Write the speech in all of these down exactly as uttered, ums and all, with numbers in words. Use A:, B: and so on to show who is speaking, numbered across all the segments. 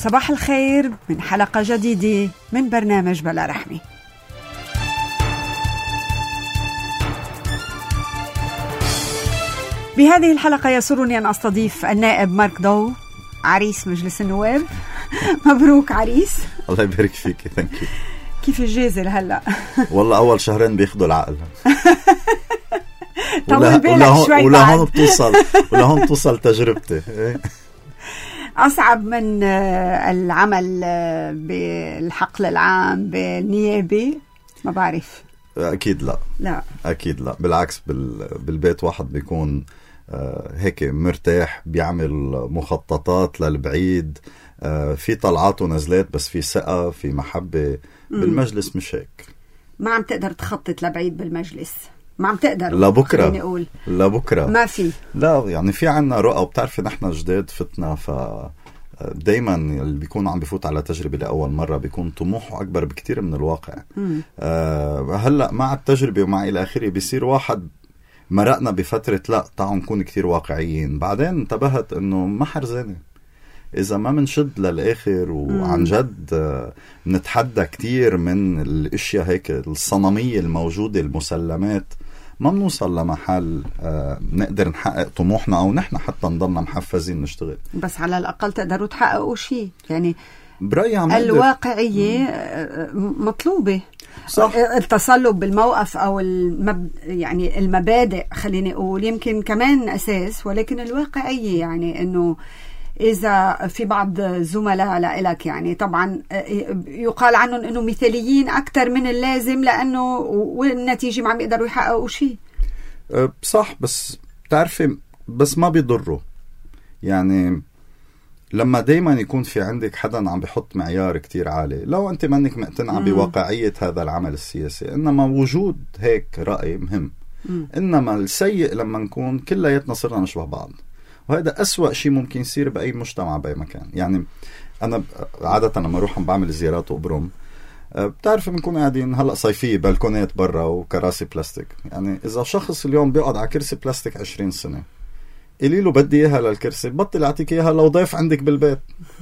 A: صباح الخير من حلقة جديدة من برنامج بلا رحمة. بهذه الحلقة يسرني أن أستضيف النائب مارك ضو، عريس مجلس النواب. مبروك عريس.
B: الله يبارك فيك. ثانك.
A: كيف الجازل هلأ؟
B: والله أول شهرين بياخدوا العقل.
A: طول بالك شوي.
B: ولا هون بتوصل ولا هون بتوصل تجربتي.
A: أصعب من العمل بالحقل العام بالنيابة؟ ما بعرف.
B: أكيد لا.
A: لا
B: أكيد لا، بالعكس. بالبيت واحد بيكون هيك مرتاح، بيعمل مخططات للبعيد، في طلعات ونزلات، بس في ثقة، في محبة. بالمجلس مش هيك. ما
A: عم تقدر تخطط لبعيد بالمجلس، ما عم تقدر
B: لبكرة لبكرة
A: ما في.
B: لا يعني في عنا رؤى، وبتعرفي نحن جداد فتنا، ف دايما اللي بيكون عم بيفوت على تجربة لأول مرة بيكون طموحه أكبر بكتير من الواقع. آه هلأ مع التجربة ومع إلى آخره بيصير واحد مرقنا بفترة لا تعالوا نكون كتير واقعيين. بعدين انتبهت إنه ما حرزانة إذا ما منشد للآخر وعن جد نتحدى كتير من الاشياء هيك الصنمية الموجودة، المسلمات، ما بنوصل لمحل آه نقدر نحقق طموحنا أو نحن حتى نضلنا محفزين نشتغل.
A: بس على الأقل تقدروا تحققوا شيء يعني.
B: برأيي
A: الواقعية مطلوبة.
B: صح.
A: التصلب بالموقف أو المب... يعني المبادئ، خليني أقول يمكن كمان أساس، ولكن الواقعية يعني إنه إذا في بعض زملاء لك يعني طبعا يقال عنهم إنه مثاليين أكتر من اللازم لأنه والنتيجة ما عم يقدروا يحققوا شيء.
B: صح، بس تعرفي بس ما بيضروا يعني. لما دايما يكون في عندك حدا عم بيحط معيار كتير عالي، لو أنت منك مقتنع بواقعية هذا العمل السياسي، إنما وجود هيك رأي مهم. م. إنما السيء لما نكون كلياتنا صرنا نشبه بعض، وهذا أسوأ شيء ممكن يصير بأي مجتمع بأي مكان. يعني أنا عادة لما أروح بعمل زيارات وأبرم، بتعرف بنكون قاعدين هلأ صيفية، بالكونات برا وكراسي بلاستيك. يعني إذا شخص اليوم بيقعد على كرسي بلاستيك عشرين سنة، قلي له بدي إياها للكرسي، بطل أعطيك إياها لو ضيف عندك بالبيت.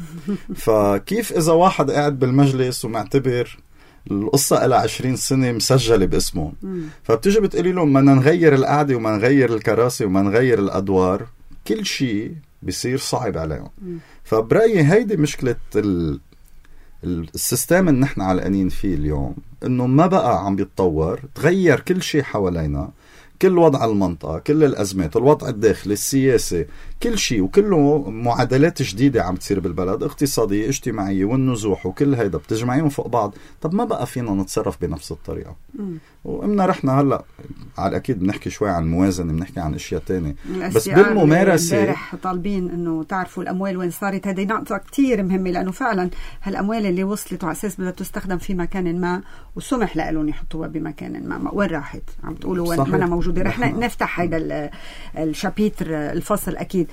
B: فكيف إذا واحد قاعد بالمجلس ومعتبر القصة إلى عشرين سنة مسجلة باسمه، فبتجي بتقولي له ما نغير القعدة وما نغير الكراسي وما نغير الأدوار، كل شيء بيصير صعب عليهم. فبرأيي هيدي مشكلة ال... السيستم اللي نحن علقانين فيه اليوم، إنه ما بقى عم بيتطور، تغير كل شيء حوالينا، كل وضع المنطقة، كل الأزمات، الوضع الداخلي، السياسي، كل شيء، وكله معادلات جديدة عم تصير بالبلد، اقتصادية، اجتماعية، والنزوح، وكل هيدا بتجمعيهم فوق بعض. طب ما بقى فينا نتصرف بنفس الطريقة. وإمنا رحنا هلأ على الأكيد بنحكي شوي عن الموازنة، بنحكي عن أشياء تانية، بس بالممارسة
A: امبارح طالبين إنه تعرفوا الأموال وين صارت. هذه نقطة كتير مهمة، لأنه فعلا هالأموال اللي وصلت وعلى أساس بدها تستخدم في مكان ما وسمح لهم يحطوها بمكان ما، وين راحت؟ عم تقولوا وين ما أنا موجودة. رح نفتح هذا الشابيتر الفصل. أكيد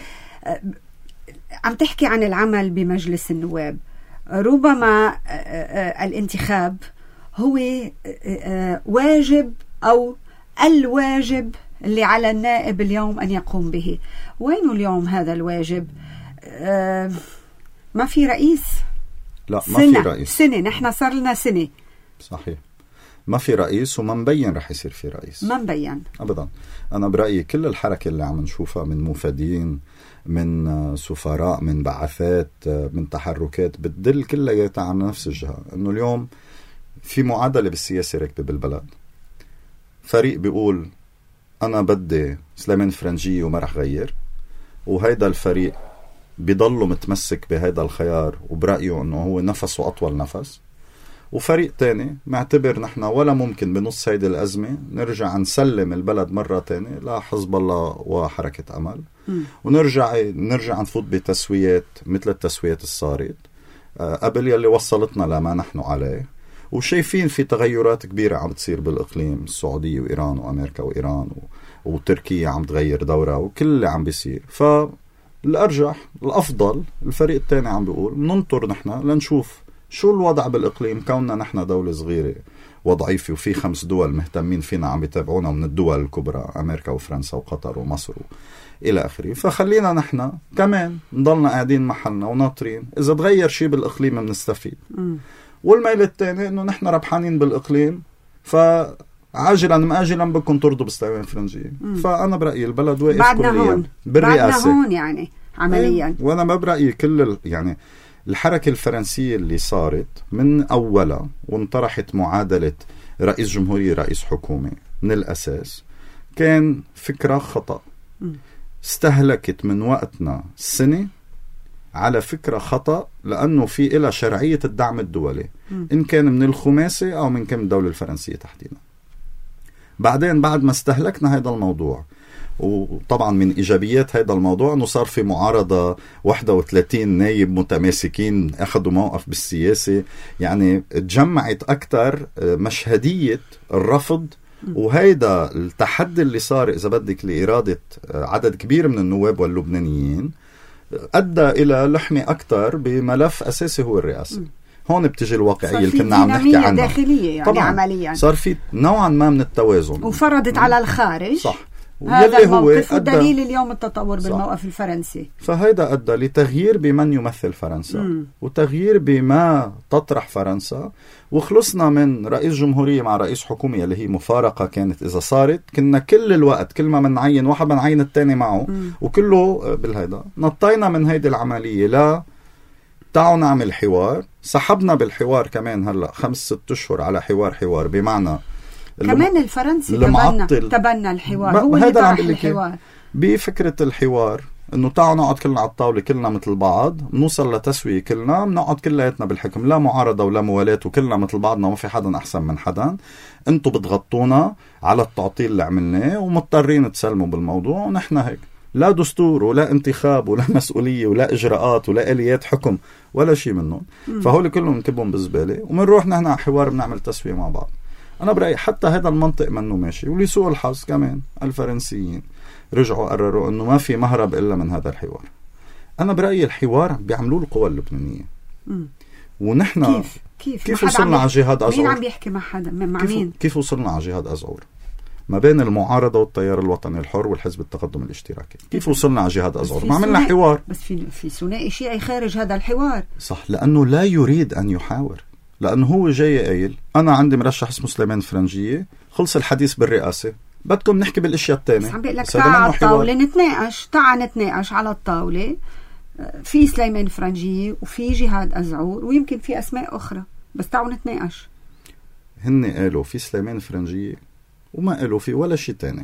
A: عم تحكي عن العمل بمجلس النواب. ربما الانتخاب هو واجب أو الواجب اللي على النائب اليوم أن يقوم به. وين اليوم هذا الواجب؟ ما في رئيس.
B: لا ما في رئيس.
A: سنة نحن صار لنا سنة.
B: صحيح، ما في رئيس وما مبين رح يصير في رئيس.
A: ما مبين
B: أبدا. أنا برأيي كل الحركة اللي عم نشوفها من مفادين، من سفراء، من بعثات، من تحركات، بتدل كلها على نفس الجهة، إنه اليوم في معادلة بالسياسة راكبة بالبلد. فريق بيقول أنا بدي سليمان فرنجية وما رح غير، وهيدا الفريق بيضله متمسك بهيدا الخيار وبرأيه إنه هو نفسه أطول نفس. وفريق تاني معتبر نحن ولا ممكن بنص هيدي الأزمة نرجع نسلم البلد مرة تانية لحزب الله وحركة أمل، م. ونرجع نرجع نفوت بتسويات مثل التسويات الصارت قبل يلي وصلتنا لما نحن عليه. وشايفين في تغيرات كبيرة عم تصير بالإقليم، السعودية وإيران وأمريكا وإيران و... وتركيا عم تغير دورة، وكل اللي عم بيصير. فالأرجح الأفضل الفريق التاني عم بيقول ننطر نحن لنشوف شو الوضع بالإقليم، كوننا نحن دولة صغيرة وضعيفة وفي خمس دول مهتمين فينا عم بيتابعونا من الدول الكبرى أمريكا وفرنسا وقطر ومصر إلى آخره. فخلينا نحن كمان نضلنا قاعدين محلنا وناطرين، إذا تغير شيء بالإقليم بنستفيد. والميل الثاني إنه نحن ربحانين بالإقليم، فعاجلا مآجلا بدكم ترضوا بالسليمان الفرنجية. فأنا برأيي البلد واقف
A: بعدنا
B: كليا
A: هون.
B: بالرئاسة.
A: بعدنا هون يعني عمليا.
B: ايه. وأنا ما برأيي كل ال... يعني الحركة الفرنسية اللي صارت من أولها وانطرحت معادلة رئيس جمهورية رئيس حكومة من الأساس كان فكرة خطأ. م. استهلكت من وقتنا سنة على فكرة خطأ، لأنه في إلى شرعية الدعم الدولي م. إن كان من الخماسي أو من كان الدولة الفرنسية تحديدا. بعدين بعد ما استهلكنا هذا الموضوع، وطبعا من إيجابيات هذا الموضوع أنه صار في معارضة واحد وثلاثين نايب متماسكين أخذوا موقف بالسياسة، يعني تجمعت أكثر مشهدية الرفض. وهيدا التحدي اللي صار إذا بدك لإرادة عدد كبير من النواب واللبنانيين أدى إلى لحمة أكثر بملف أساسي هو الرئاسة. هون بتجي الواقعية اللي كنا عم نحكي عنها
A: داخلية يعني. طبعا عمليا
B: صار في نوعا ما من التوازن
A: وفرضت على الخارج.
B: صح.
A: هذا الموقف ودليل اليوم التطور بالموقف الفرنسي.
B: فهيدا أدى لتغيير بمن يمثل فرنسا م. وتغيير بما تطرح فرنسا، وخلصنا من رئيس جمهورية مع رئيس حكومة اللي هي مفارقة كانت إذا صارت كنا كل الوقت كل ما منعين واحد بنعين التاني معه م. وكله بالهيدا. نطينا من هيدي العملية لا تعالوا نعمل حوار، سحبنا بالحوار كمان هلأ خمس ست أشهر على حوار حوار بمعنى
A: كمان الفرنسي تبنى تبنى الحوار. هو اللي طرح الحوار
B: بفكرة الحوار انه تعالوا نقعد كلنا على الطاولة كلنا مثل بعض، نوصل لتسوية كلنا، بنقعد كلياتنا بالحكم، لا معارضة ولا موالات وكلنا مثل بعضنا وما في حدا أحسن من حدا. انتوا بتغطونا على التعطيل اللي عملناه ومضطرين تسلموا بالموضوع، ونحن هيك لا دستور ولا انتخاب ولا مسؤولية ولا إجراءات ولا آليات حكم ولا شيء منهم. فهول كلهم نكبهم بالزبالة ومنروح نحن على حوار بنعمل تسوية مع بعض. أنا برأيي حتى هذا المنطق منه ماشي، ولسوء الحظ كمان الفرنسيين رجعوا قرروا أنه ما في مهرب إلا من هذا الحوار. أنا برأيي الحوار بيعملوه القوى اللبنانية. م. ونحن
A: كيف كيف,
B: كيف وصلنا على جهاد أزعور؟
A: مين عم بيحكي مع حدا؟ مع
B: كيف
A: مين؟
B: كيف وصلنا على جهاد أزعور ما بين المعارضة والتيار الوطني الحر والحزب التقدم الاشتراكي؟ كيف وصلنا على جهاد أزعور؟ ما عملنا حوار.
A: بس في في ثنائي شيعي خارج هذا الحوار.
B: صح، لأنه لا يريد أن يحاور، لأنه هو جاي قايل أنا عندي مرشح اسمه سليمان الفرنجية، خلص الحديث بالرئاسة، بدكم نحكي بالاشياء الثانية.
A: بس عم بقول لك تعال على الطاولة نتناقش، تعال نتناقش على الطاولة. في سليمان الفرنجية وفي جهاد أزعور ويمكن في أسماء أخرى، بس تعالوا نتناقش.
B: هن قالوا في سليمان الفرنجية وما قالوا في ولا شيء تاني.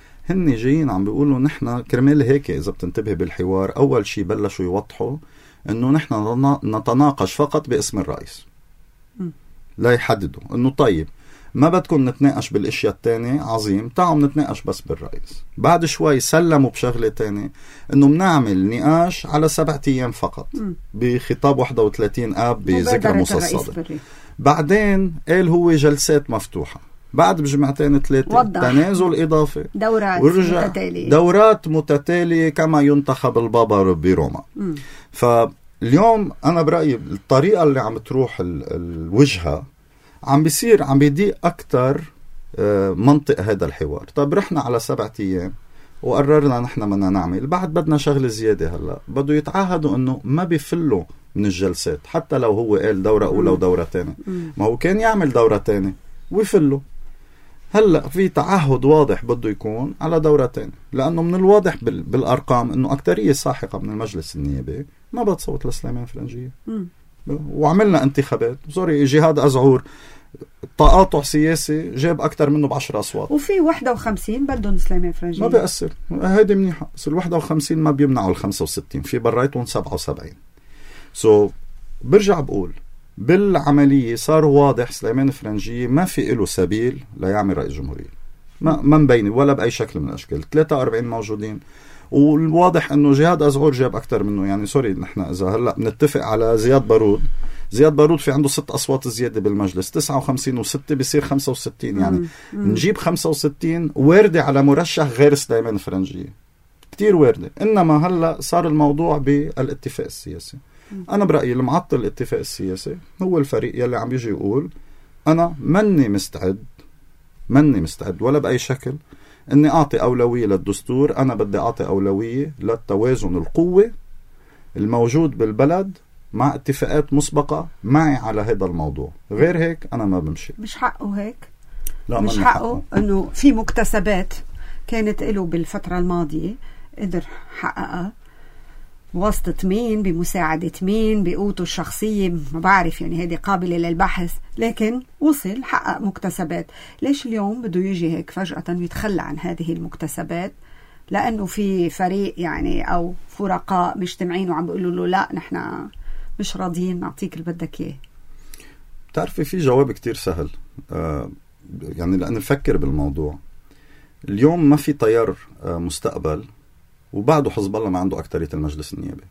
B: هن جايين عم بيقولوا نحن كرمال هيك إذا بتنتبه بالحوار أول شيء بلشوا يوضحوا إنه نحن نتناقش فقط باسم الرئيس. م. لا يحددوا إنه طيب ما بدكم نتناقش بالاشياء التانية، عظيم، تعالوا نتناقش بس بالرئيس. بعد شوي سلموا بشغلة تانية انه بنعمل نقاش على سبعة ايام فقط م. بخطاب واحد وثلاثين اب بذكرى مصصدة. بعدين قال هو جلسات مفتوحة، بعد بجمعتين ثلاثة تنازل اضافي،
A: دورات متتالية
B: دورات متتالية كما ينتخب البابا بروما. م. فاليوم انا برأيي الطريقة اللي عم تروح الوجهة عم بيصير عم بيضيق أكتر منطق هذا الحوار. طيب رحنا على سبعة أيام وقررنا نحن بدنا نعمل، بعد بدنا شغل زيادة. هلا بده يتعهدوا إنه ما بيفلوا من الجلسات حتى لو هو قال دورة أولى ودورة تانية، ما هو كان يعمل دورة تانية ويفلوا. هلا في تعهد واضح بده يكون على دورة تانية، لأنه من الواضح بالأرقام إنه أكترية ساحقة من المجلس النيابي ما بتصوت لسليمان الفرنجية. وعملنا انتخابات سوري جهاد أزعور تقاطع سياسي جاب أكتر منه بعشر أصوات،
A: وفي واحد وخمسين بدهم سليمان فرنجية.
B: ما بيأثر، هيدي منيحة، بس الواحد وخمسين ما بيمنعوا الخمسة وستين، في برايتهم سبعة وسبعين. سو so, برجع بقول بالعملية صار واضح سليمان الفرنجية ما في له سبيل ليعمل رئيس جمهورية، ما ما مبينة ولا بأي شكل من الأشكال. ثلاثة وأربعين موجودين، والواضح انه جهاد أزعور جاب اكتر منه. يعني سوري نحن اذا هلا بنتفق على زياد بارود، زياد بارود في عنده ست اصوات زياده بالمجلس، تسعة وخمسين وستة بصير خمسة وستين. يعني مم. مم. نجيب خمسة وستين وارده على مرشح غير سليمان الفرنجية، كتير وارده. انما هلا صار الموضوع بالاتفاق السياسي. مم. انا برايي المعطل الاتفاق السياسي هو الفريق يلي عم يجي يقول أنا مني مستعد مني مستعد ولا بأي شكل أني أعطي أولوية للدستور. أنا بدي أعطي أولوية للتوازن القوة الموجود بالبلد مع اتفاقات مسبقة معي على هذا الموضوع. غير هيك أنا ما بمشي.
A: مش حقه هيك؟
B: لا
A: مش حقه أنه في مكتسبات كانت له بالفترة الماضية قدر حققها بواسطة مين، بمساعدة مين، بقوته الشخصية، ما بعرف يعني هذه قابلة للبحث، لكن وصل حقق مكتسبات. ليش اليوم بده يجي هيك فجأة ويتخلى عن هذه المكتسبات؟ لأنه في فريق يعني أو فرقاء مجتمعين وعم بيقولوا له لا نحن مش راضيين نعطيك اللي بدك إياه.
B: بتعرفي في جواب كتير سهل، آه يعني لأن نفكر بالموضوع. اليوم ما في تيار آه مستقبل وبعده حزب الله ما عنده أكترية المجلس النيابي.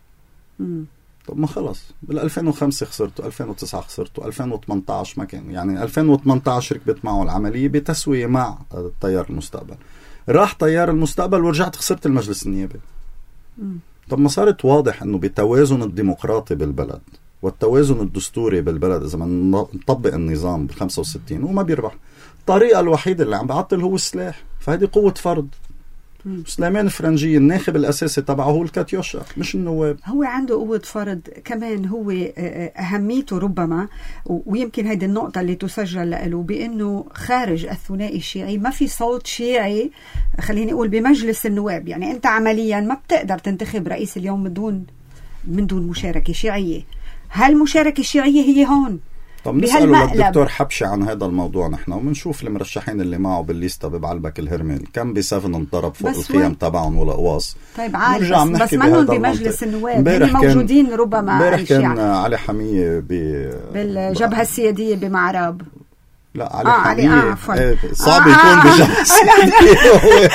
A: مم.
B: طب ما خلص بال ألفين وخمسة خسرته، ألفين وتسعة خسرته، ألفين وثمانية عشر ما كان، يعني ألفين وثمانية عشر ركبت معه العملية بتسوية مع تيار المستقبل. راح تيار المستقبل ورجعت خسرت المجلس النيابي.
A: مم.
B: طب ما صارت واضح انه بالتوازن الديمقراطي بالبلد والتوازن الدستوري بالبلد اذا ما نطبق النظام بالخمسة وستين وما بيربح. الطريقة الوحيدة اللي عم بعطل هو السلاح، فهذه قوة فرض. سليمان فرنجي الناخب الأساسي تبعه هو الكاتيوشا مش النواب.
A: هو عنده قوة فرض كمان، هو أهميته ربما، ويمكن هذه النقطة اللي تسجل له بأنه خارج الثنائي الشيعي ما في صوت شيعي خليني أقول بمجلس النواب. يعني أنت عمليا ما بتقدر تنتخب رئيس اليوم من دون من دون مشاركة شيعية. هالمشاركة الشيعية هي هون.
B: طب نسأله للدكتور حبشي عن هذا الموضوع نحن ومنشوف المرشحين اللي معه بالليستا ببعلبك الهرمل كم بسفن انضرب فوق الخيام تبعهم والأقواص.
A: طيب عارف بس, بس منهم بمجلس النواب هم موجودين ربما.
B: امبارح كان علي حمية ب...
A: بالجبهة السيادية بمعرب.
B: لا علي
A: آه
B: حمية
A: علي آه
B: صعب
A: آه
B: يكون
A: آه
B: بالجبهة السيادية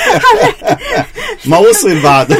B: ما وصل بعد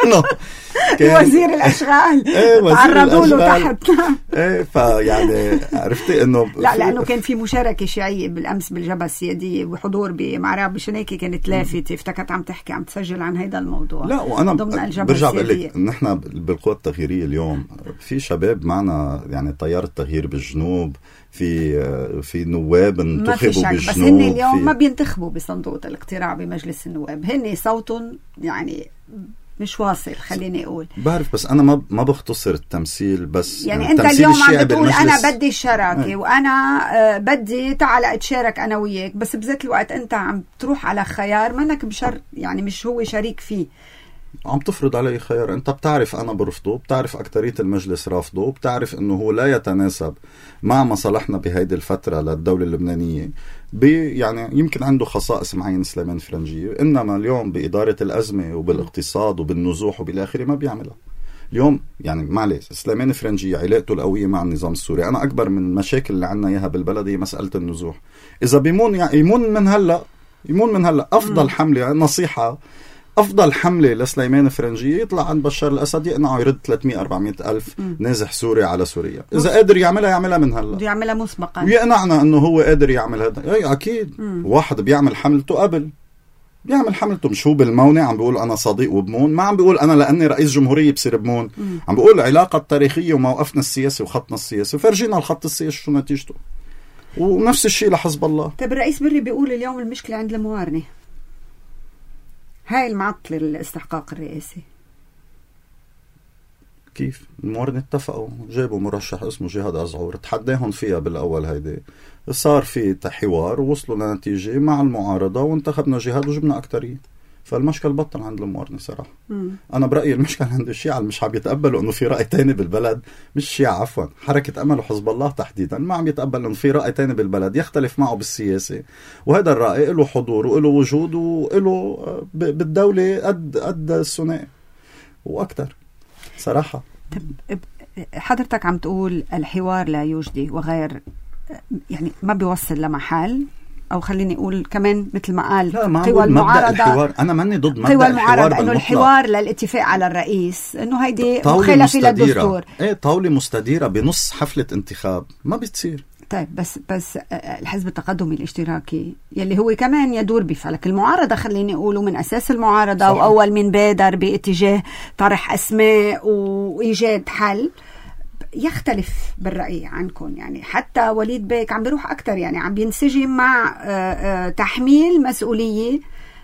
A: وزير الاشغال
B: ايه
A: تعرضوا له تحت
B: ايه فيعني عرفتي انه
A: لا لانه كان في مشاركه شيعيه بالامس بالجبهه السياديه وحضور بمعرب شنيكي كانت لافته، افتكرت عم تحكي عم تسجل عن هذا الموضوع.
B: لا وانا برجع بقول لك نحن بالقوى التغييريه اليوم في شباب معنا، يعني تيار التغيير بالجنوب، في في نواب انتخبوا بالجنوب،
A: بس هن اليوم ما بينتخبوا بصندوق الاقتراع بمجلس النواب، هن صوتهم يعني مش واصل خليني اقول.
B: بعرف بس انا ما ما بختصر التمثيل بس
A: يعني, يعني انت اليوم عم بتقول انا بدي الشراكه وانا آه بدي تعال اتشارك انا وياك، بس بذات الوقت انت عم تروح على خيار منك بشر يعني مش هو شريك فيه،
B: عم تفرض علي خيار. انت بتعرف انا برفضه، بتعرف اكترية المجلس رافضه، بتعرف انه هو لا يتناسب مع مصالحنا بهيدي الفترة للدولة اللبنانية، يعني يمكن عنده خصائص معين سليمان فرنجية، انما اليوم بإدارة الأزمة وبالاقتصاد وبالنزوح وبالآخر ما بيعملها. اليوم يعني معلش سليمان فرنجية علاقته القوية مع النظام السوري، انا اكبر من المشاكل اللي عنا اياها بالبلد هي مسألة النزوح. اذا بيمون يعني يمون من هلا يمون من هلا افضل حملة نصيحة أفضل حملة لسليمان فرنجية يطلع عند بشار الأسد يقنعه يرد ثلاثمية أربعمية ألف نازح سوري على سوريا. إذا قادر يعملها يعملها من هلا،
A: بده يعملها مسبقا
B: ويقنعنا أنه هو قادر يعمل هذا. أي أكيد مم. واحد بيعمل حملته قبل بيعمل حملته مش هو بالمونة عم بيقول أنا صديق وبمون، ما عم بيقول أنا لأني رئيس جمهورية بصير بمون، مم. عم بيقول العلاقة التاريخية وموقفنا السياسي وخطنا السياسي، وفرجينا الخط السياسي شو نتيجته. ونفس الشيء لحزب الله.
A: طيب الرئيس بري بيقول اليوم المشكلة عند الموارنة، هاي المعطل الاستحقاق الرئاسي.
B: كيف؟ الموارنة اتفقوا جابوا مرشح اسمه جهاد أزعور تحداهم فيها بالأول، هيدي صار في حوار ووصلوا لنتيجة مع المعارضة وانتخبنا جهاد وجبنا أكترية، فالمشكل بطل عند الموارنة صراحة. مم. أنا برأيي المشكل عند الشيعة مش عم يتقبلوا إنه في رأي تاني بالبلد، مش الشيعة عفوا، حركة أمل وحزب الله تحديدا ما عم يتقبل إنه في رأي تاني بالبلد يختلف معه بالسياسة، وهذا الرأي له حضور وله وجود وله بالدولة قد قد الثنائي وأكتر صراحة.
A: حضرتك عم تقول الحوار لا يجدي وغير، يعني ما بيوصل لمحل، او خليني اقول كمان مثل ما قال
B: قوى المعارضه الحوار. انا ماني ضد مبدا الحوار،
A: انه الحوار للاتفاق على الرئيس انه هيدي مخالفه للدستور.
B: ايه طاوله مستديره بنص حفله انتخاب ما بتصير.
A: طيب بس بس الحزب التقدمي الاشتراكي يلي هو كمان يدور بفلك المعارضه، خليني اقوله من اساس المعارضه صح. واول من بادر باتجاه طرح اسماء وايجاد حل، يختلف بالرأي عنكم. يعني حتى وليد بيك عم بيروح أكتر، يعني عم بينسجم مع تحميل مسؤولية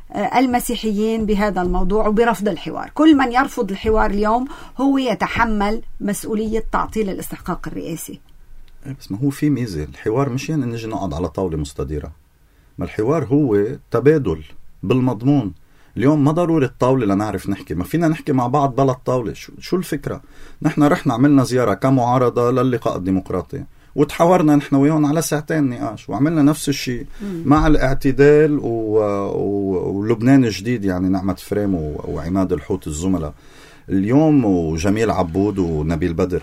A: المسيحيين بهذا الموضوع وبرفض الحوار. كل من يرفض الحوار اليوم هو يتحمل مسؤولية تعطيل الاستحقاق الرئاسي.
B: بس ما هو في ميزة، الحوار مش يعني نجي نقعد على طاولة مستديرة، ما الحوار هو تبادل بالمضمون. اليوم ما ضروري الطاولة لنعرف نحكي، ما فينا نحكي مع بعض بلا الطاولة. شو, شو الفكرة؟ نحن رحنا عملنا زيارة كمعارضة للقاء الديمقراطي وتحاورنا نحن وياهم على ساعتين نقاش، وعملنا نفس الشيء مع الاعتدال و... و... ولبنان الجديد، يعني نعمة فريم و... وعماد الحوت الزملاء اليوم وجميل عبود ونبيل بدر.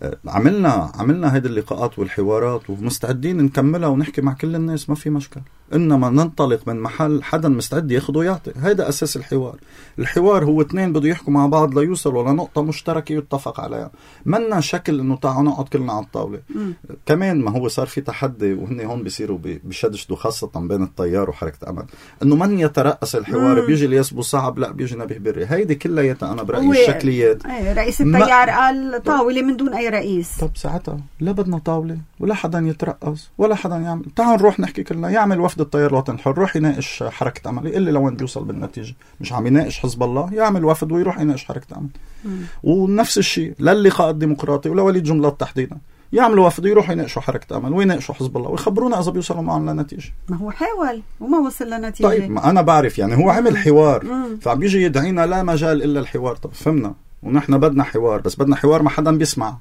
B: عملنا عملنا هيدي اللقاءات والحوارات ومستعدين نكملها ونحكي مع كل الناس، ما في مشكل. إنما ننطلق من محل حدا مستعد ياخده ويعطي، هيدا أساس الحوار. الحوار هو اثنين بده يحكوا مع بعض ليوصلوا لنقطة مشتركة يتفق عليها، منا شكل إنه تعالوا نقعد كلنا على الطاولة. م. كمان ما هو صار في تحدي، وهن هون بيصيروا بيشدشدوا خاصة بين التيار وحركة أمل، إنه من يترأس الحوار. م. بيجي اليسبو صعب، لا بيجي نبيه بري. هيدي كلها أنا برأيي الشكليات.
A: ايه رئيس التيار ما... قال طاولة من دون أي رئيس.
B: طب ساعتها لا بدنا طاولة ولا حدا يترأس ولا حدا يعمل. تعال نروح نحكي كلنا، يعمل وفد التيار الوطني الحر روح يناقش حركة أمل، يقول لي لوين بيوصل بالنتيجة. مش عم يناقش حزب الله، يعمل وفد ويروح يناقش حركة أمل. مم. ونفس الشيء للقاء الديمقراطي ولوليد جملات تحديدا، يعملوا وفد ويروحوا يناقشوا حركة أمل ويناقشوا حزب الله ويخبرونا إذا بيوصلوا معهم لنتيجة.
A: ما هو حاول وما وصل لنتيجة.
B: طيب ما أنا بعرف، يعني هو عمل حوار، فعم بيجي يدعينا لا مجال إلا الحوار. طب فهمنا، ونحن بدنا حوار، بس بدنا حوار ما حدا بيسمع.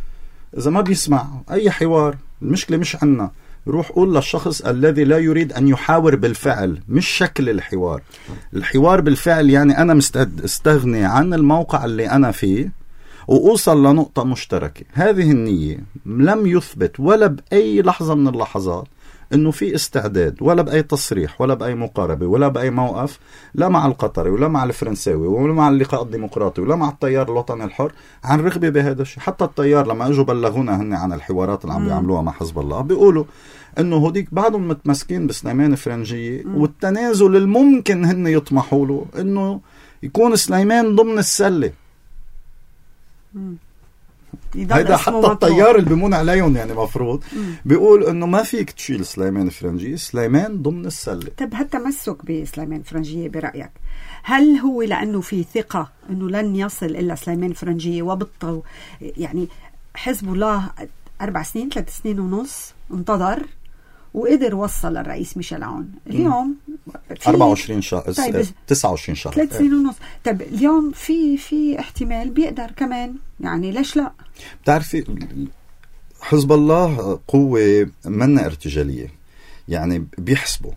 B: إذا ما بيسمع أي حوار، المشكلة مش عنا. روح قول للشخص الذي لا يريد أن يحاور بالفعل، مش شكل الحوار. الحوار بالفعل يعني أنا مستعد استغني عن الموقع اللي أنا فيه وأوصل لنقطة مشتركة. هذه النية لم يثبت ولا بأي لحظة من اللحظات إنه في استعداد، ولا بأي تصريح ولا بأي مقاربة ولا بأي موقف، لا مع القطري ولا مع الفرنساوي ولا مع اللقاء الديمقراطي ولا مع التيار الوطني الحر عن رغبة بهذا الشيء. حتى التيار لما اجوا بلغونا هن عن الحوارات اللي عم بيعملوها مع حزب الله، بيقولوا انه هوديك بعضهم متمسكين بسليمان فرنجية، والتنازل الممكن هن يطمحوا له انه يكون سليمان ضمن السلة. هيدا حتى الطيار اللي بيمون عليهم يعني مفروض بيقول انه ما فيك تشيل سليمان فرنجية، سليمان ضمن السلة.
A: طب هالتمسك بسليمان فرنجية برأيك هل هو لأنه في ثقة انه لن يصل الا سليمان فرنجية، وبالطو يعني حزب الله اربع سنين ثلاث سنين ونص انتظر وقدر وصل الرئيس ميشيل عون اليوم
B: أربعة وعشرين شهر، طيب تسعة وعشرين شهر،
A: ثلاث سنين ونص. طب اليوم في في احتمال بيقدر كمان، يعني ليش لا؟
B: بتعرفي حزب الله قوة منا ارتجالية، يعني بيحسبوا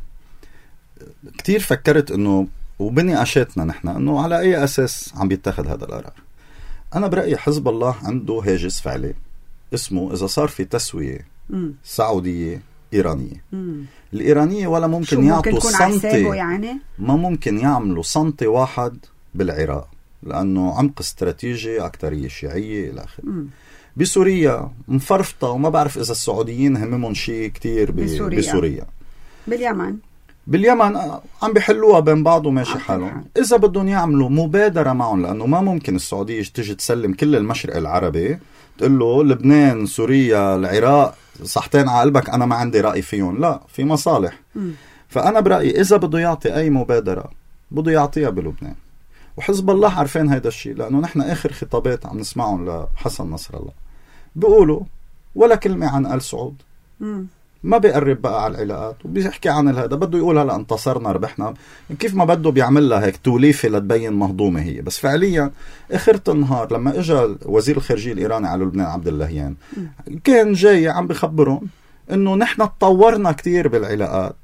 B: كتير. فكرت انه وبنقاشاتنا نحن انه على اي اساس عم بيتخذ هذا القرار. انا برأيي حزب الله عنده هاجس فعلي اسمه اذا صار في تسوية م. سعودية إيرانية. مم. الإيرانية ولا ممكن يعطوا سنتي، يعني ما ممكن يعملوا سنتي واحد بالعراق لأنه عمق استراتيجي، أكترية شيعية إلى آخره. بسوريا مفرفطة، وما بعرف إذا السعوديين هممهم شيء كتير ب... بسوريا. بسوريا
A: باليمن
B: باليمن عم بيحلوها بين بعض وماشي حالهم. إذا بدهم يعملوا مبادرة معهم، لأنه ما ممكن السعودية تيجي تسلم كل المشرق العربي تقول له لبنان سوريا العراق صحتين على قلبك أنا ما عندي رأي فيهم، لا في مصالح. م. فأنا برأيي إذا بده يعطي أي مبادرة بده يعطيها بلبنان، وحزب الله عارفين هيدا الشيء، لأنه نحن آخر خطابات عم نسمعهم لحسن نصر الله بيقولوا ولا كلمة عن آل سعود. م. ما بيقرب بقى على العلاقات وبيحكي عن هذا، بده يقول هلا انتصرنا ربحنا، كيف ما بده بيعملها هيك توليفة لتبين مهضومة هي. بس فعليا آخرة النهار لما اجى وزير الخارجية الإيراني على لبنان عبد اللهيان كان جاي عم بخبرهم انه نحن تطورنا كتير بالعلاقات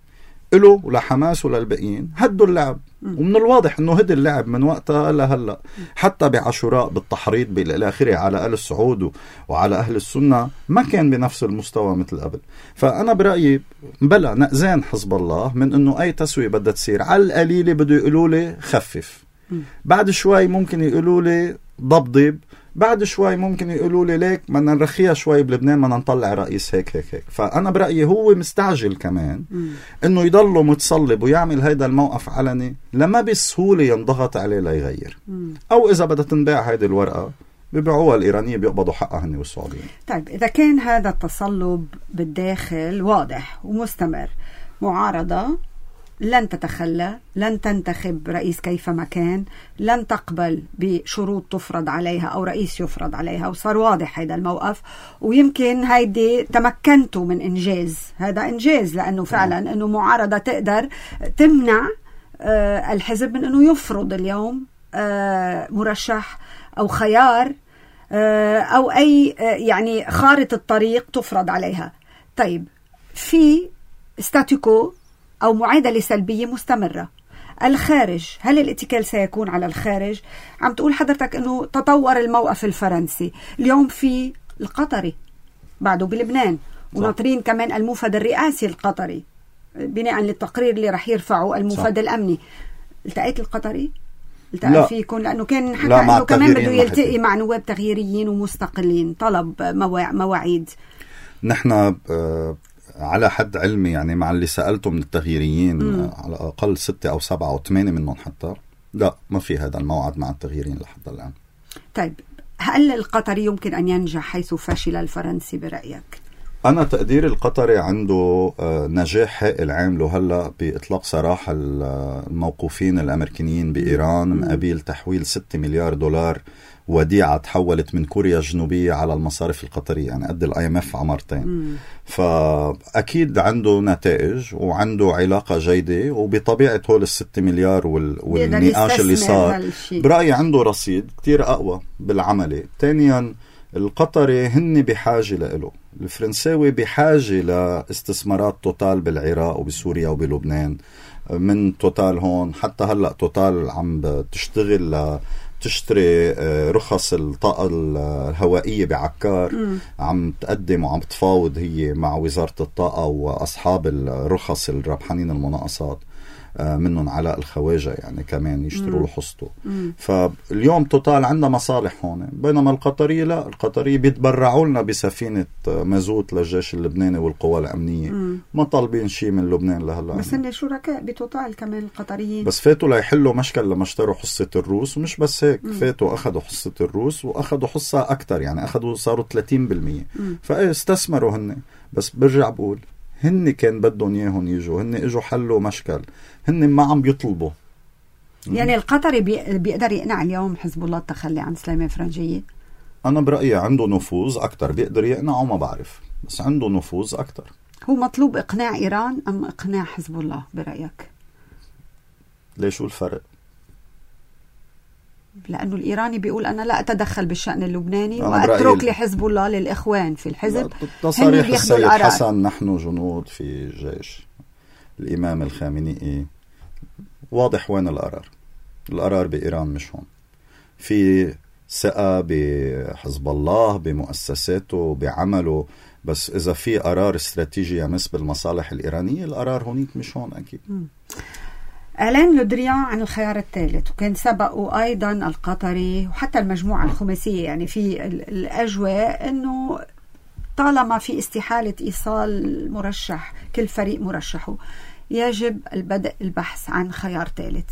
B: له ولحماس وللبقيين، هدوا اللعب. ومن الواضح انه هدي اللعب من وقتها لهلا، حتى بعاشوراء بالتحريض بالاخره على آل سعود وعلى اهل السنه ما كان بنفس المستوى مثل قبل. فانا برايي بلا نأذان حزب الله من انه اي تسويه بدها تصير على القليله بده يقولوا لي خفف، بعد شوي ممكن يقولوا لي ضبضب، بعد شوي ممكن يقولوا لي ليك بدنا نرخيها شوي بلبنان، بدنا نطلع رئيس هيك هيك هيك. فأنا برأيي هو مستعجل كمان م. إنه يضله متصلب ويعمل هيدا الموقف علني لما بسهولة ينضغط عليه ليغير. م. أو إذا بدها تنباع هيدي الورقة ببيعوها الإيرانية بيقبضوا حقها هن والسعوديين.
A: طيب إذا كان هذا التصلب بالداخل واضح ومستمر، معارضة لن تتخلى، لن تنتخب رئيس كيفما كان، لن تقبل بشروط تفرض عليها أو رئيس يفرض عليها، وصار واضح هذا الموقف. ويمكن هيدي تمكنتوا من إنجاز، هذا إنجاز لأنه فعلا أنه معارضة تقدر تمنع آه الحزب من أنه يفرض اليوم آه مرشح أو خيار آه أو أي آه يعني خارطة الطريق تفرض عليها. طيب في ستاتيكو أو معادلة سلبية مستمرة. الخارج، هل الاتكال سيكون على الخارج؟ عم تقول حضرتك أنه تطور الموقف الفرنسي، اليوم في القطري بعده بلبنان، وناطرين كمان الموفد الرئاسي القطري بناء للتقرير اللي رح يرفعه الموفد صح. الأمني. التقيت القطري؟ التقى فيكم؟ لأنه كان حكى أنه كمان بده يلتقي مع نواب تغييريين ومستقلين، طلب مواعيد.
B: نحن آه على حد علمي يعني مع اللي سألته من التغييريين مم. على الأقل ستة أو سبعة أو ثمانية منهم حتى لا ما في هذا الموعد مع التغييرين لحد الآن.
A: طيب هل القطري يمكن أن ينجح حيث فشل الفرنسي برأيك؟
B: أنا تقدير القطري عنده نجاح هائل عامله هلأ بإطلاق سراح الموقوفين الأمريكيين بإيران مقابل تحويل ستة مليار دولار وديعة تحولت من كوريا الجنوبية على المصارف القطرية، يعني قد الاي ام اف عمرتين. فأكيد عنده نتائج وعنده علاقة جيدة، وبطبيعة هول الستة مليار وال... والنقاش اللي صار برأيي عنده رصيد كتير أقوى بالعملة. ثانيا القطري هن بحاجة له، الفرنساوي بحاجة لاستثمارات توتال بالعراق وبسوريا وبلبنان. من توتال هون حتى هلأ توتال عم تشتغل ل تشتري رخص الطاقة الهوائية بعكار، م. عم تقدم وعم تفاوض هي مع وزارة الطاقة وأصحاب الرخص الربحانين المناقصات منهم علاء الخواجة يعني كمان يشتروا له حصته. فاليوم توتال عندنا مصالح هون، بينما القطرية لا، القطرية بيتبرعوا لنا بسفينة مازوت للجيش اللبناني والقوى الأمنية، مم. ما طالبين شيء من لبنان لهلا.
A: بس هن شركاء بتوتال كمان القطريين،
B: بس فاتوا ليحلوا مشكل لما اشتروا حصة الروس، ومش بس هيك، مم. فاتوا أخذوا حصة الروس وأخذوا حصة أكتر، يعني أخذوا صاروا ثلاثين بالمية. فاستثمروا هن. بس برجع بقول هن كان بدهم اياهم يجوا، هن اجوا حلوا مشكل، هن ما عم بيطلبوا.
A: يعني القطري بيقدر يقنع اليوم حزب الله التخلي عن سليمان فرنجية؟
B: انا برأيي عنده نفوذ اكتر، بيقدر يقنعه ما بعرف، بس عنده نفوذ اكتر.
A: هو مطلوب اقناع ايران ام اقناع حزب الله برأيك؟
B: ليش؟ شو الفرق؟
A: لأنه الإيراني بيقول أنا لا أتدخل بالشأن اللبناني وأترك لحزب الله للإخوان في الحزب.
B: تصريح السيد حسن نحن جنود في جيش الإمام الخامنئي واضح وين القرار. القرار بإيران مش هون. في ثقة بحزب الله بمؤسساته بعمله، بس إذا في قرار استراتيجي يمس بالمصالح الإيرانية القرار هونيك مش هون أكيد. م.
A: إعلان لودريان عن الخيار الثالث، وكان سبقوا أيضا القطري وحتى المجموعة الخماسية، يعني في الأجواء أنه طالما في استحالة إيصال مرشح كل فريق مرشحه يجب البدء البحث عن خيار ثالث.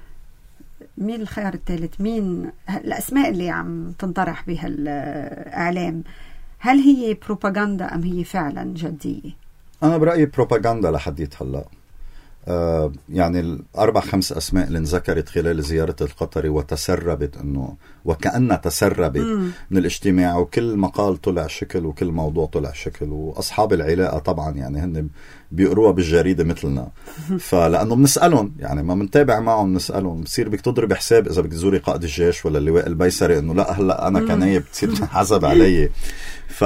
A: مين الخيار الثالث؟ مين الأسماء اللي عم تنطرح بها الإعلام؟ هل هي بروباغندا أم هي فعلا جدية؟
B: أنا برأيي بروباغندا لحديت هلأ. آه يعني الأربع خمس أسماء اللي انذكرت خلال زيارة القطري وتسربت أنه وكأنها تسربت مم. من الاجتماع، وكل مقال طلع شكل وكل موضوع طلع شكل، وأصحاب العلاقة طبعا يعني هن بيقروها بالجريدة مثلنا. فلأنه بنسألهم يعني ما منتابع معهم، نسألهم بصير بدك تضرب حساب إذا بدك تزوري قائد الجيش ولا اللواء البيسري أنه لا هلأ أنا كنايب بتصير حسب علي. ف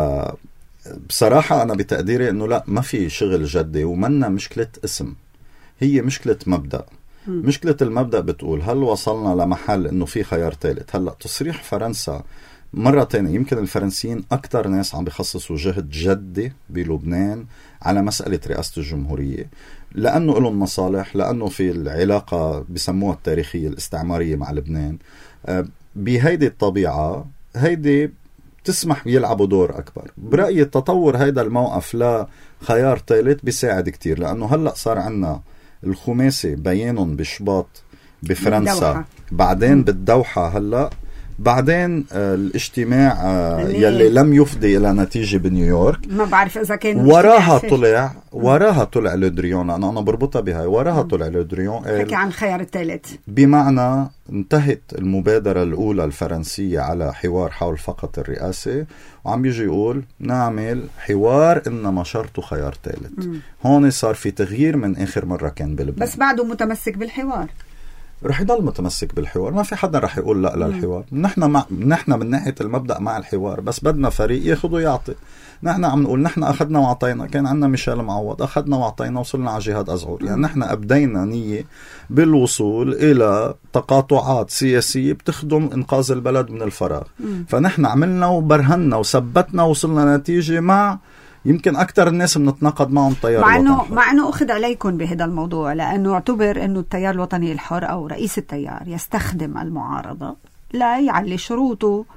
B: بصراحة أنا بتقديري أنه لا، ما في شغل جدي ومنا مشكلة اسم، هي مشكلة مبدأ. م. مشكلة المبدأ بتقول هل وصلنا لمحل أنه في خيار ثالث؟ هلأ تصريح فرنسا مرة تانية، يمكن الفرنسيين أكتر ناس عم بيخصصوا جهد جدي بلبنان على مسألة رئاسة الجمهورية، لأنه لهم مصالح، لأنه في العلاقة بسموها التاريخية الاستعمارية مع لبنان. بهيدي الطبيعة هيدي تسمح يلعبوا دور أكبر. برأيي التطور هيدا الموقف لخيار ثالث بيساعد كتير، لأنه هلأ صار عنا الخماسي بيانهم بشباط بفرنسا، بعدين بالدوحة هلأ بعدين آه الاجتماع آه يلي لم يفضي إلى نتيجة بنيويورك،
A: ما بعرف إذا كان
B: وراها طلع وراها طلع لودريون، أنا أنا بربطها بهاي، وراها طلع لودريون
A: حكي عن الخيار الثالث،
B: بمعنى انتهت المبادرة الأولى الفرنسية على حوار حول فقط الرئاسة، وعم يجي يقول نعمل حوار إنما شرطه خيار ثالث. هون صار في تغيير من آخر مرة كان بلبنان،
A: بس بعده متمسك بالحوار،
B: رح يضل متمسك بالحوار، ما في حدا رح يقول لا للحوار. نحن مع نحن من ناحية المبدأ مع الحوار، بس بدنا فريق ياخذ ويعطي. نحن عم نقول نحن أخذنا وعطينا، كان عندنا ميشيل معوض، أخذنا وعطينا وصلنا على جهاد أزعور. يعني نحن أبدينا نية بالوصول إلى تقاطعات سياسية بتخدم إنقاذ البلد من الفراغ. فنحن عملنا وبرهنا وثبتنا وصلنا نتيجة مع يمكن أكثر الناس بنتناقض معهم التيار
A: مع
B: الوطني
A: إنه
B: الحر.
A: مع إنه أخذ عليكم بهذا الموضوع، لأنه اعتبر إنه التيار الوطني الحر أو رئيس التيار يستخدم المعارضة لا يعلي شروطه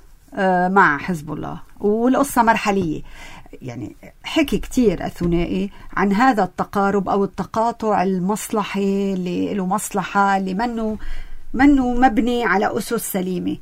A: مع حزب الله، والقصة مرحلية. يعني حكي كتير الثنائي عن هذا التقارب أو التقاطع المصلحي اللي له مصلحة اللي منه منه مبني على أسس سليمة.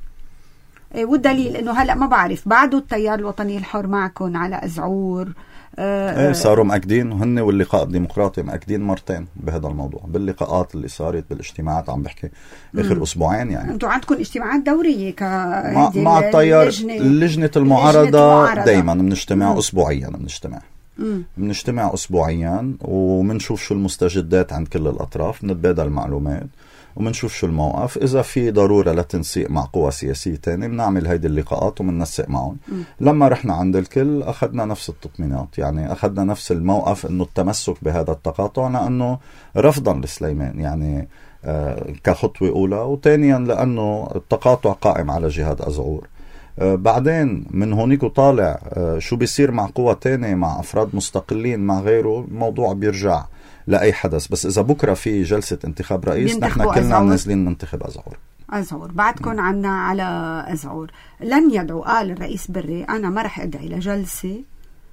A: والدليل إنه هلأ ما بعرف بعده التيار الوطني الحر معكم على أزعور.
B: ايه صاروا مأكدين، وهن واللقاء الديمقراطي مأكدين مرتين بهذا الموضوع باللقاءات اللي صارت بالاجتماعات. عم بحكي آخر مم. أسبوعين. يعني
A: أنتوا عندكم اجتماعات دورية ك
B: مع, مع التيار اللجنة, اللجنة المعارضة دايما بنجتمع أسبوعيا بنجتمع بنجتمع أسبوعيا ومنشوف شو المستجدات عند كل الأطراف، بنتبادل معلومات ومنشوف شو الموقف. إذا في ضرورة لتنسيق مع قوى سياسية تانية بنعمل هيدي اللقاءات ومننسق معهم. م. لما رحنا عند الكل أخذنا نفس التطمينات، يعني أخذنا نفس الموقف إنه التمسك بهذا التقاطع، لأنه رفضا لسليمان يعني آه كخطوة أولى، وثانيا لأنه التقاطع قائم على جهاد أزعور. آه بعدين من هونيك وطالع آه شو بيصير مع قوى تانية، مع أفراد مستقلين، مع غيره، الموضوع بيرجع لأي حدث. بس إذا بكرة في جلسة انتخاب رئيس نحن كلنا نازلين ننتخب أزعور.
A: أزعور بعدكم عنا على أزعور. لن يدعو قال الرئيس بري أنا ما رح أدعي لجلسة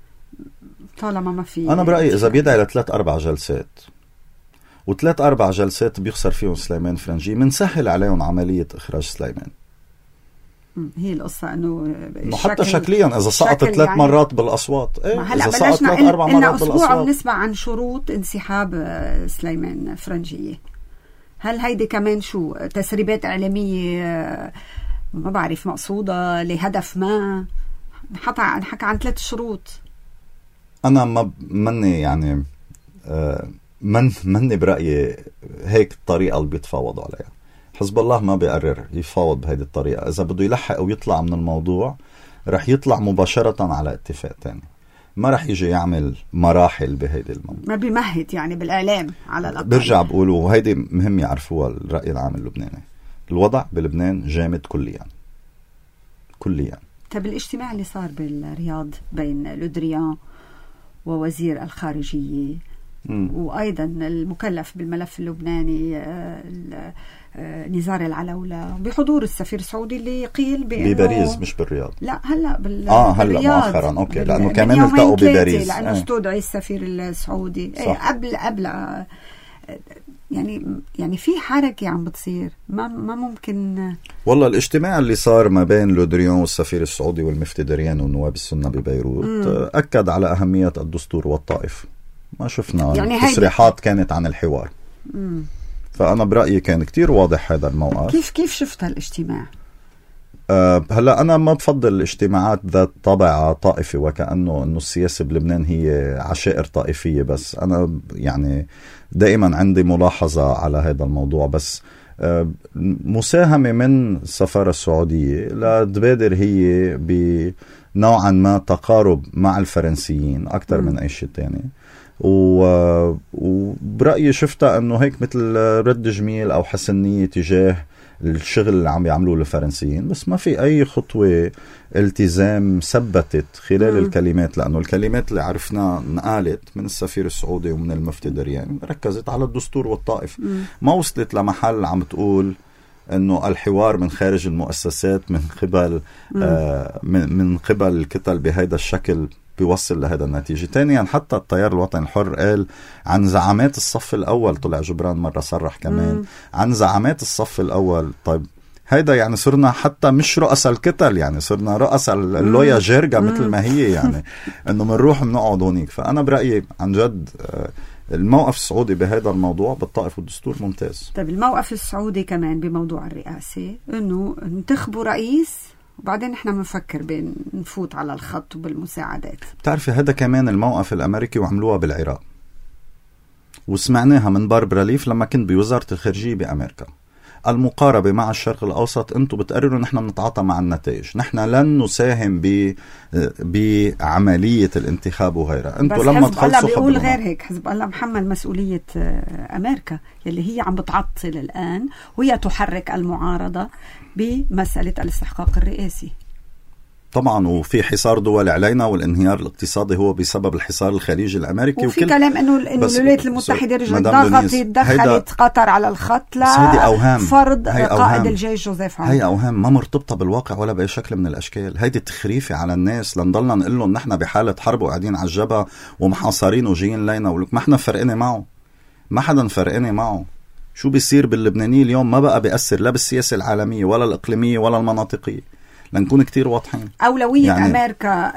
A: طالما ما في.
B: أنا برأيي إذا بيدعي لثلاث أربع جلسات وثلاث أربع جلسات بيخسر فيهم سليمان فرنجي، منسهل عليهم عملية إخراج سليمان.
A: هي القصة إنه
B: حتى شكليا إذا سقط ثلاث يعني مرات بالأصوات. إيه
A: هلا بلشنا قلنا أسبوع ونسمع عن شروط انسحاب سليمان فرنجية. هل هيدي كمان شو تسريبات إعلامية ما بعرف مقصودة لهدف ما؟ حتى نحكي عن ثلاث شروط.
B: أنا ما مني يعني من مني برأيي هيك الطريقة اللي بيتفاوضوا عليها. حزب الله ما بيقرر يفاوض بهذه الطريقة. إذا بده يلحق أو يطلع من الموضوع رح يطلع مباشرة على اتفاق تاني، ما رح يجي يعمل مراحل بهذه الموضوع.
A: ما بيمهد يعني بالإعلام على الأقل.
B: برجع بقوله وهيدي مهم يعرفوها الرأي العام اللبناني، الوضع بلبنان جامد كليا كليا.
A: طب الاجتماع اللي صار بالرياض بين لودريان ووزير الخارجية م. وأيضا المكلف بالملف اللبناني نزار العلولة بحضور السفير السعودي اللي قيل
B: بباريس مش بالرياض.
A: لا هلا بال...
B: اه هلا مؤخرا اوكي بال... لانه كمان التقوا بباريس
A: لانه اه. استدعي السفير السعودي ايه قبل قبل يعني يعني في حركة عم بتصير ما ما ممكن.
B: والله الاجتماع اللي صار ما بين لودريان والسفير السعودي والمفتي دريان والنواب السنة ببيروت م. أكد على أهمية الدستور والطائف. ما شفنا يعني تصريحات كانت عن الحوار. م. فأنا برأيي كان كتير واضح هذا الموقف.
A: كيف كيف شفت هالاجتماع؟
B: أه هلا أنا ما بفضل الاجتماعات ذات طابع طائفي وكأنه إنه السياسة بلبنان هي عشائر طائفية، بس أنا يعني دائما عندي ملاحظة على هذا الموضوع. بس أه مساهمة من السفارة السعودية لتبادر هي بنوعا ما تقارب مع الفرنسيين أكثر من أي شيء تاني. وبرأيي شفتها أنه هيك مثل رد جميل أو حسنية تجاه الشغل اللي عم يعملوه الفرنسيين، بس ما في أي خطوة التزام ثبتت خلال م. الكلمات، لأنه الكلمات اللي عرفناها نقالت من السفير السعودي ومن المفتي دريان ركزت على الدستور والطائف. م. ما وصلت لمحل عم تقول أنه الحوار من خارج المؤسسات من قبل آه من, من قبل الكتل بهذا الشكل بيوصل لهذا النتيجة. ثانيا حتى التيار الوطني الحر قال عن زعامات الصف الأول، طلع جبران مرة صرح كمان مم. عن زعامات الصف الأول. طيب هيدا يعني صرنا حتى مش رؤساء الكتل، يعني صرنا رؤساء اللويا جيرجا مثل ما هي، يعني انه منروح بنقعد هونيك. فانا برايي عن جد الموقف السعودي بهذا الموضوع بالطائف والدستور ممتاز.
A: طيب الموقف السعودي كمان بموضوع الرئاسة انه انتخبوا رئيس وبعدين احنا بنفكر بين نفوت على الخط وبالمساعدات.
B: بتعرفي هذا كمان الموقف الامريكي وعملوها بالعراق، وسمعناها من باربرا ليف لما كنت بوزارة الخارجية بأمريكا. المقاربة مع الشرق الأوسط أنتم بتقرروا نحن نتعاطى مع النتائج، نحن لن نساهم ب بعملية الانتخاب وغيرها. أنتم لما تخلصوا
A: حزب الله بيقول غير هيك، حزب الله محمل مسؤولية أمريكا يلي هي عم بتعطل الآن وهي تحرك المعارضة بمسألة الاستحقاق الرئاسي.
B: طبعا وفي حصار دولي علينا، والانهيار الاقتصادي هو بسبب الحصار الخارجي الامريكي.
A: وفي كلام انه انه الولايات المتحده رجعت ضغطت دخلت قطر على الخط لفرض قائد الجيش جوزيف عون.
B: هي اوهام ما مرتبطه بالواقع ولا باي شكل من الاشكال. هيدي تخريفه على الناس لنضلنا نقول لهم نحن بحاله حرب وقاعدين على الجبهه ومحاصرين وجايين لينا، ولك ما احنا فرقنا معه، ما حدا فرقنا معه. شو بيصير باللبناني اليوم ما بقى بيأثر لا بالسياسه العالميه ولا الاقليميه ولا المناطقيه. لنكون كتير واضحين.
A: أولوية يعني أمريكا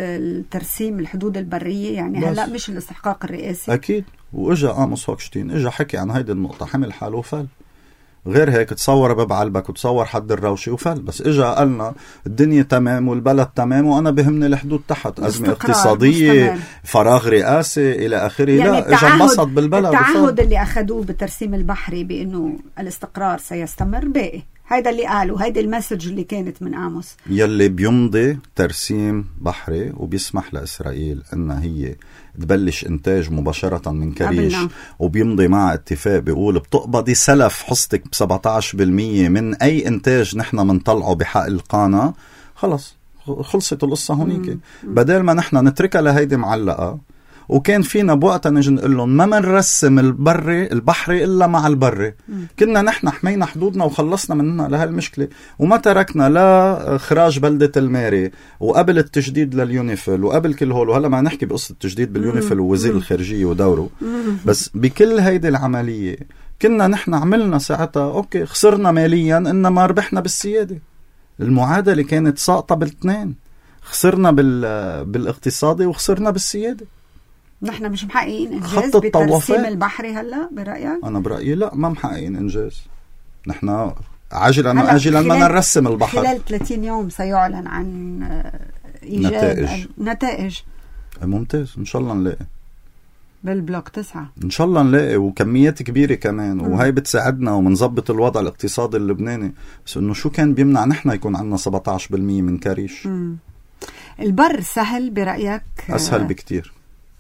A: الترسيم الحدود البرية، يعني هلأ مش الاستحقاق الرئاسي.
B: أكيد. وإجا آموس هوكشتين إجا حكي عن هيدي النقطة، حمل حاله وفل. غير هيك تصور ببعلبك وتصور حد الروشي وفل، بس إجا قالنا الدنيا تمام والبلد تمام وأنا بهمني الحدود تحت، أزمة اقتصادية مستمر. فراغ رئاسي إلى آخره. يعني لا إجا انبسط بالبلد.
A: التعهد اللي أخذوه بالترسيم البحري بأنه الاستقرار سيستمر باقي، هيدا اللي قالوا، هيدا المسج اللي كانت من آموس
B: يلي بيمضي ترسيم بحري وبيسمح لإسرائيل أنها هي تبلش إنتاج مباشرة من كريش، وبيمضي مع اتفاق بيقول بتقبضي سلف حصتك ب سبعة عشر بالمية من أي إنتاج نحن منطلعه بحق القانا. خلص خلصت القصة هونيك. بدل ما نحن نتركها لهيدي معلقة، وكان فينا بوقتها نجي نقول لهم ما منرسم البري البحري إلا مع البري. كنا نحن حمينا حدودنا وخلصنا منها لهالمشكلة، وما تركنا لا إخراج بلدة الماري وقبل التجديد لليونيفيل وقبل كل هول. وهلا ما نحكي بقصة التجديد باليونيفيل ووزير الخارجية ودوره، بس بكل هيدي العملية كنا نحن عملنا ساعتها أوكي خسرنا ماليا إنما ربحنا بالسيادة. المعادلة كانت ساقطة بالاثنين، خسرنا بال بالاقتصادي وخسرنا بالسيادة.
A: نحن مش محققين إنجاز بالترسيم البحري هلأ برأيك؟
B: أنا برأيي لا، ما محققين إنجاز. نحن عاجلا آجلا ما نرسم البحر.
A: خلال ثلاثين يوم سيعلن عن إيجاد نتائج, نتائج.
B: ممتاز، إن شاء الله نلاقي
A: بالبلوك تسعة، إن
B: شاء الله نلاقي وكميات كبيرة كمان. م. وهي بتساعدنا ومنظبط الوضع الاقتصادي اللبناني. بس إنه شو كان بيمنع نحن يكون عندنا سبعة عشر بالمية من كريش؟
A: م. البر سهل برأيك؟
B: أسهل بكتير،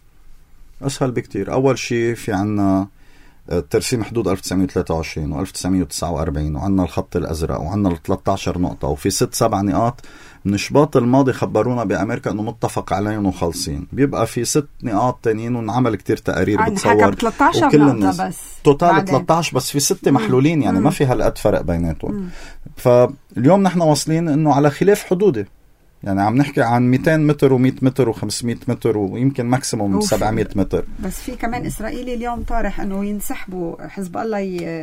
B: أسهل بكتير. أول شيء في عنا ترسيم حدود ألف وتسعمية وثلاثة وعشرين وألف وتسعمية وتسعة وأربعين وعنا الخط الأزرق وعنا ثلاثة عشر نقطة وفي ست سبع نقاط من شباط الماضي خبرونا بأمريكا أنه متفق عليهم وخالصين. بيبقى في ست نقاط تانيين ونعمل كتير تقارير بتصور
A: ثلاثة عشر وكل الناس
B: بس توتال ثلاثة عشر، بس في ستة محلولين يعني مم. ما في هالقد فرق بيناتهم. فاليوم نحن واصلين أنه على خلاف حدودي، يعني عم نحكي عن مئتين متر ومئة متر وخمسمئة متر ويمكن ماكسيموم سبعمئة متر.
A: بس في كمان إسرائيلي اليوم طارح أنه ينسحبوا، حزب الله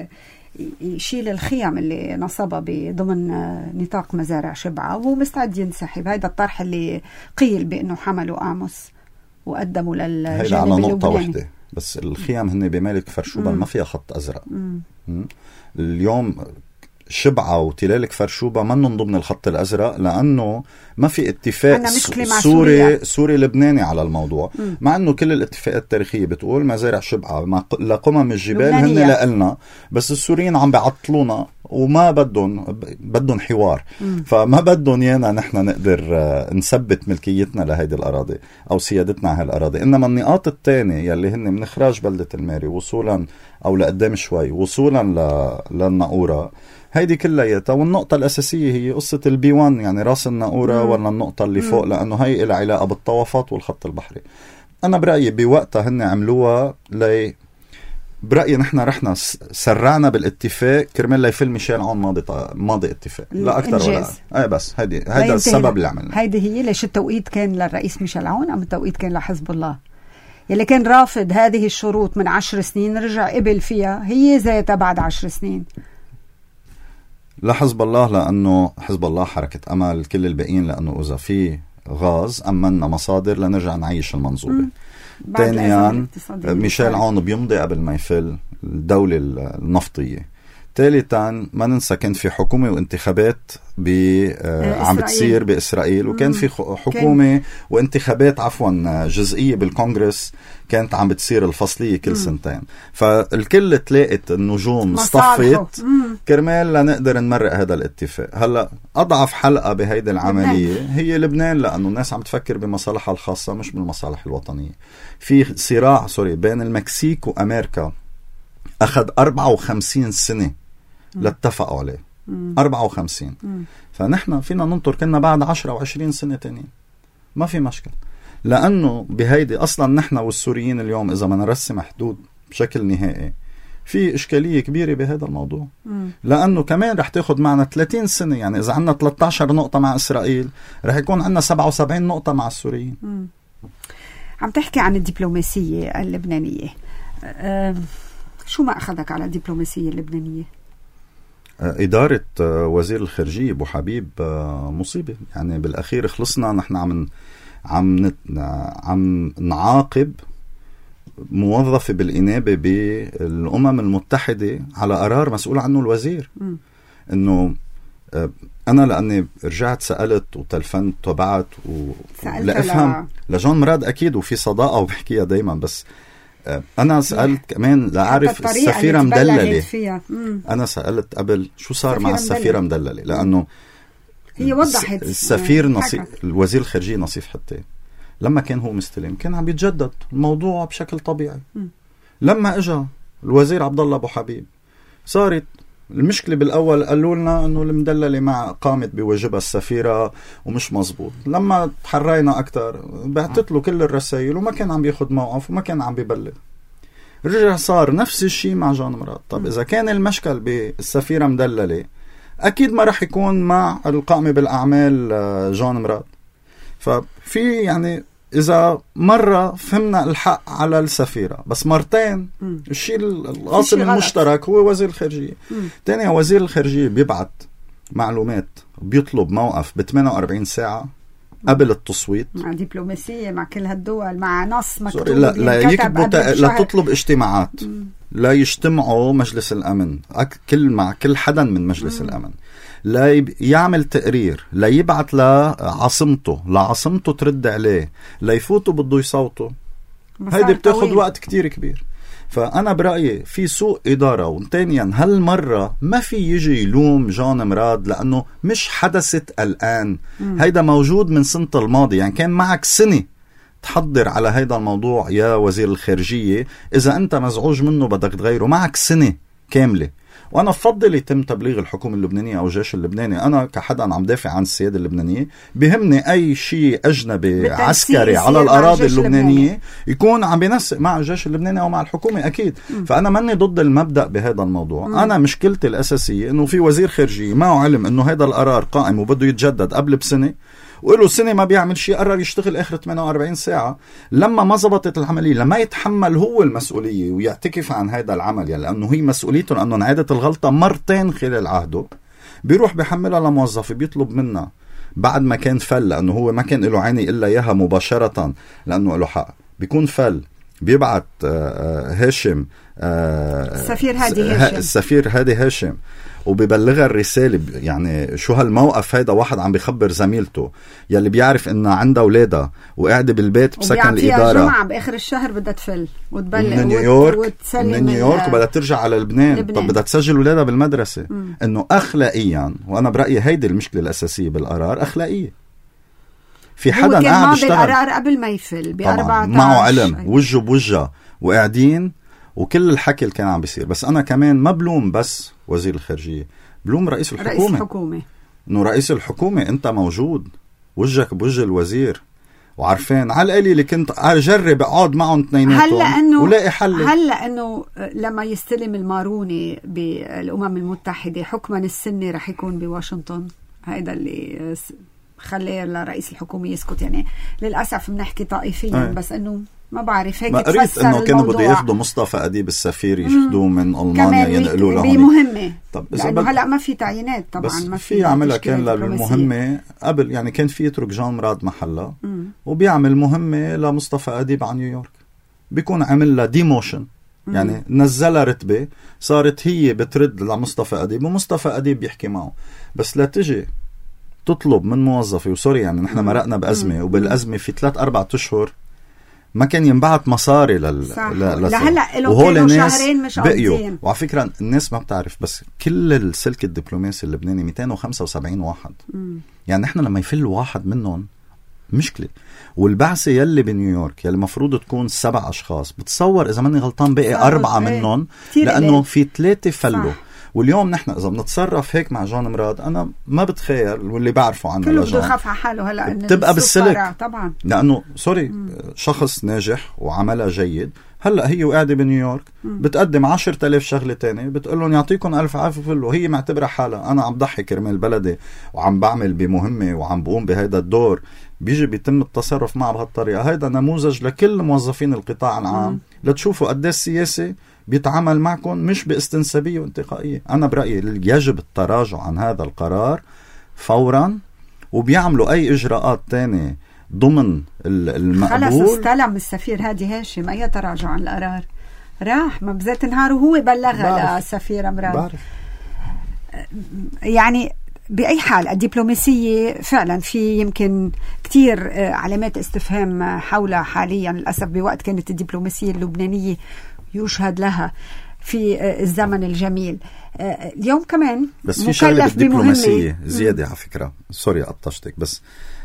A: يشيل الخيام اللي نصبها بضمن نطاق مزارع شبعة وهو مستعد ينسحب. هذا الطرح اللي قيل بأنه حملوا آموس وقدموا للجانب
B: اللبناني. هيدا على نقطة واحدة بس، الخيام هن بمالك فرشوبة ما فيها خط أزرق. مم. اليوم شبعة وتلال كفرشوبة منن ضمن الخط الأزرق لأنه ما في اتفاق سوري سوري لبناني على الموضوع. م. مع أنه كل الاتفاقات التاريخية بتقول مزارع شبعة لقمم الجبال هن لقلنا، بس السوريين عم بيعطلونا وما بدهم بدهم حوار. م. فما بدهم يانا نحن نقدر نثبت ملكيتنا لهيدي الأراضي أو سيادتنا على هالأراضي. إنما النقاط الثانية يلي هن من إخراج بلدة الماري وصولا أو لقدام شوي وصولا للناقورة هيدي كلياتها. والنقطة الأساسية هي قصة البي واحد يعني راس الناقورة ولا النقطة اللي فوق، لأنه هي إلى علاقة بالطوافات والخط البحري. أنا برأيي بوقتها هن عملوها لي برأيي نحن رحنا سرعنا بالاتفاق كرمال ليفل ميشيل عون ماضي ماضي اتفاق لا أكتر ولا أي. بس هيدي هيدا السبب اللي عملنا.
A: هيدي هي ليش التوقيت كان للرئيس ميشيل عون أم التوقيت كان لحزب الله يلي كان رافض هذه الشروط من عشر سنين رجع قبل فيها هي ذاتها بعد عشر سنين.
B: لحزب الله لأنه حزب الله حركة أمل، كل الباقيين لأنه إذا في غاز أمنا مصادر لنرجع نعيش المنظومة. ثانيا ميشيل عون بيمضي قبل ما يفل الدولة النفطية. ثالثا ما ننسى كان في حكومة وانتخابات عم بتصير بإسرائيل، وكان في حكومة كان وانتخابات عفوا جزئية بالكونغرس كانت عم بتصير الفصلية كل مم. سنتين. فالكل تلاقت النجوم اصطفت كرمال لنقدر نمرق هذا الاتفاق. هلأ أضعف حلقة بهيدي العملية لبنان. هي لبنان، لأنه الناس عم تفكر بمصالحها الخاصة مش بالمصالح الوطنية. في صراع سوري بين المكسيك وأمريكا أخذ أربعة وخمسين سنة لاتفقوا عليه. مم. أربعة وخمسين. مم. فنحن فينا ننطر كنا بعد عشرة وعشرين سنة تانيين، ما في مشكل. لأنه بهيدي أصلا نحن والسوريين اليوم إذا ما نرسم حدود بشكل نهائي في إشكالية كبيرة بهذا الموضوع. مم. لأنه كمان رح تاخد معنا ثلاثين سنة، يعني إذا عنا ثلاثة عشر نقطة مع إسرائيل رح يكون عنا سبعة وسبعين نقطة مع السوريين.
A: مم. عم تحكي عن الدبلوماسية اللبنانية، أه شو ما أخذك على الدبلوماسية اللبنانية؟
B: إدارة وزير الخارجية أبو حبيب مصيبة، يعني بالأخير خلصنا نحن عم عم عم نعاقب موظفة بالإنابة بالأمم المتحدة على قرار مسؤول عنه الوزير. م. إنه أنا لأني رجعت سألت وتلفنت وبعت ولأفهم ل... لجون مراد أكيد وفي صداقة وبحكيها دايما، بس أنا سألت كمان لأعرف السفيرة مدللة. أنا سألت قبل شو صار مع السفيرة مدللة، لأنه
A: هي وضحت
B: السفير نصيف الوزير الخارجية نصيف حتى لما كان هو مستلم كان عم يتجدد الموضوع بشكل طبيعي. م. لما اجى الوزير عبد الله ابو حبيب صارت المشكلة. بالأول قالوا لنا أنه المدللة مع قامت بواجبها السفيرة ومش مزبوط. لما تحرينا أكتر بعتت له كل الرسائل وما كان عم بياخد موقف وما كان عم بيبلغ. رجع صار نفس الشيء مع جون مراد. طب إذا كان المشكل بالسفيرة مدللة أكيد ما رح يكون مع القائمة بالأعمال جون مراد. ففي يعني إذا مرة فهمنا الحق على السفيرة، بس مرتين مم. الشيء القاسم المشترك هو وزير الخارجية. تاني وزير الخارجية بيبعت معلومات بيطلب موقف ب ثمانية وأربعين ساعة قبل التصويت.
A: مع دبلوماسية مع كل هالدول مع نص مكتوب
B: لا, لا, لا تطلب اجتماعات. مم. لا يجتمعوا مجلس الأمن كل مع كل حدا من مجلس مم. الأمن. لا يعمل تقرير، لا يبعت لعاصمته لعاصمته ترد عليه، لا يفوتوا بده يصوتوا. هيدي بتاخد وقت كتير كبير. فأنا برأيي في سوء إدارة. وثانيا هالمرة ما في يجي يلوم جون مراد لأنه مش حدثت الآن. مم. هيدا موجود من سنة الماضي، يعني كان معك سنة تحضر على هيدا الموضوع يا وزير الخارجية. إذا أنت مزعوج منه بدك تغيره معك سنة كاملة. وأنا بفضل يتم تبليغ الحكومة اللبنانية أو الجيش اللبناني. أنا كحدا عم دافع عن السيادة اللبنانية بيهمني أي شيء أجنبي عسكري على الأراضي اللبنانية يكون عم بينسق مع الجيش اللبناني أو مع الحكومة أكيد. م. فأنا ماني ضد المبدأ بهذا الموضوع. م. أنا مشكلتي الأساسية إنه في وزير خارجية معه علم إنه هذا القرار قائم وبده يتجدد قبل بسنة، وقالوا سنة ما بيعمل شيء، قرر يشتغل آخر ثمانية وأربعين ساعة. لما ما زبطت العملية لما يتحمل هو المسؤولية ويعتكف عن هذا العمل، يعني لأنه هي مسؤوليته لأنه انعادت الغلطة مرتين خلال عهده، بيروح بيحملها لموظف بيطلب منها بعد ما كان فل، لأنه هو ما كان له عيني إلا إياها مباشرة لأنه له حق، بيكون فل بيبعت هاشم
A: السفير هادي هاشم
B: السفير هادي هاشم وبيبلغها الرسالة. يعني شو هالموقف هيدا؟ واحد عم بيخبر زميلته يلي بيعرف إنها عندها أولادها وقاعدة بالبيت بسكن الإدارة
A: جمعة بآخر الشهر بدها تفل وتبلغ
B: من نيويورك من نيويورك وبدها ترجع على لبنان. لبنان. طب بدها تسجل أولادها بالمدرسة. م. إنه أخلاقيا، وأنا برأيي هيدي المشكلة الأساسية بالقرار، أخلاقية. في حدا قاعد يشتغل
A: القرار قبل ما يفل بأربعة
B: معه علم أيوة. وجه بوجه وقاعدين وكل الحكي اللي كان عم بيصير. بس أنا كمان ما بلوم بس وزير الخارجية، بلوم رئيس الحكومة. رئيس الحكومة إنه رئيس الحكومة أنت موجود وجهك بوجه الوزير وعارفين على القليل كنت أجرب أقعد معهم اثنيناتهم ولاقي حل.
A: هلا إنه لما يستلم الماروني بالأمم المتحدة حكما السنة رح يكون بواشنطن، هذا اللي خليه لرئيس الحكومة يسكت. يعني للأسف بنحكي طائفيا. أي. بس إنه ما بعرف هيك
B: ما قريت انه كانوا بده ياخذوا مصطفى اديب السفير ياخذوه من المانيا ينقلوا له
A: بمهمه.
B: طب
A: لانه هلا ما في تعيينات طبعا،
B: بس
A: ما
B: في عملها كان للمهمه قبل، يعني كان في يترك جان مراد محلها وبيعمل مهمه لمصطفى اديب عن نيويورك، بيكون عمل لها ديموشن، يعني نزلها رتبه، صارت هي بترد لمصطفى اديب ومصطفى اديب بيحكي معه. بس لا تجي تطلب من موظفه، وسوري يعني نحن مرقنا بازمه، وبالازمه في ثلاث اربع اشهر ما كان ينبعت مصاري لل
A: لهلا وهول الناس
B: بقيوا. وعلى فكره الناس ما بتعرف، بس كل السلك الدبلوماسي اللبناني مئتين وخمسة وسبعين واحد، مم. يعني نحن لما يفل واحد منهم مشكله. والبعثه يلي بنيويورك يلي مفروض تكون سبع اشخاص، بتصور اذا ماني غلطان بقي اربعه منهم، لانه في ثلاثه فلوا. واليوم نحن اذا بنتصرف هيك مع جان مراد، انا ما بتخيل واللي بعرفه عنه
A: كله بده يخاف على حاله هلا
B: بتبقى بالسلك
A: طبعا،
B: لانه سوري مم. شخص ناجح وعملها جيد. هلا هي وقاعده بنيويورك مم. بتقدم عشرة آلاف شغله تانية، بتقول لهم يعطيكم الف عافيه، وهي معتبره حالها انا عم ضحي كرمال بلدي وعم بعمل بمهمه وعم بقوم بهيدا الدور. بيجي بيتم التصرف معه بهالطريقه. هيدا نموذج لكل موظفين القطاع العام، مم. لتشوفوا قد ايه السياسي بيتعامل معكم مش باستنسابية وانتقائية. أنا برأيي يجب التراجع عن هذا القرار فورا، وبيعملوا أي إجراءات تانية ضمن المقبول.
A: خلص استلم السفير هادي هاشم، أي تراجع عن القرار راح، ما بذات نهار وهو بلغها للسفير أمراض.
B: بعرف.
A: يعني بأي حال الدبلوماسية فعلا في يمكن كتير علامات استفهام حولها حاليا للأسف، بوقت كانت الدبلوماسية اللبنانية يشهد لها في الزمن الجميل. اليوم كمان
B: بس في شغله بالدبلوماسيه زياده على فكره، سوري قطشتك، بس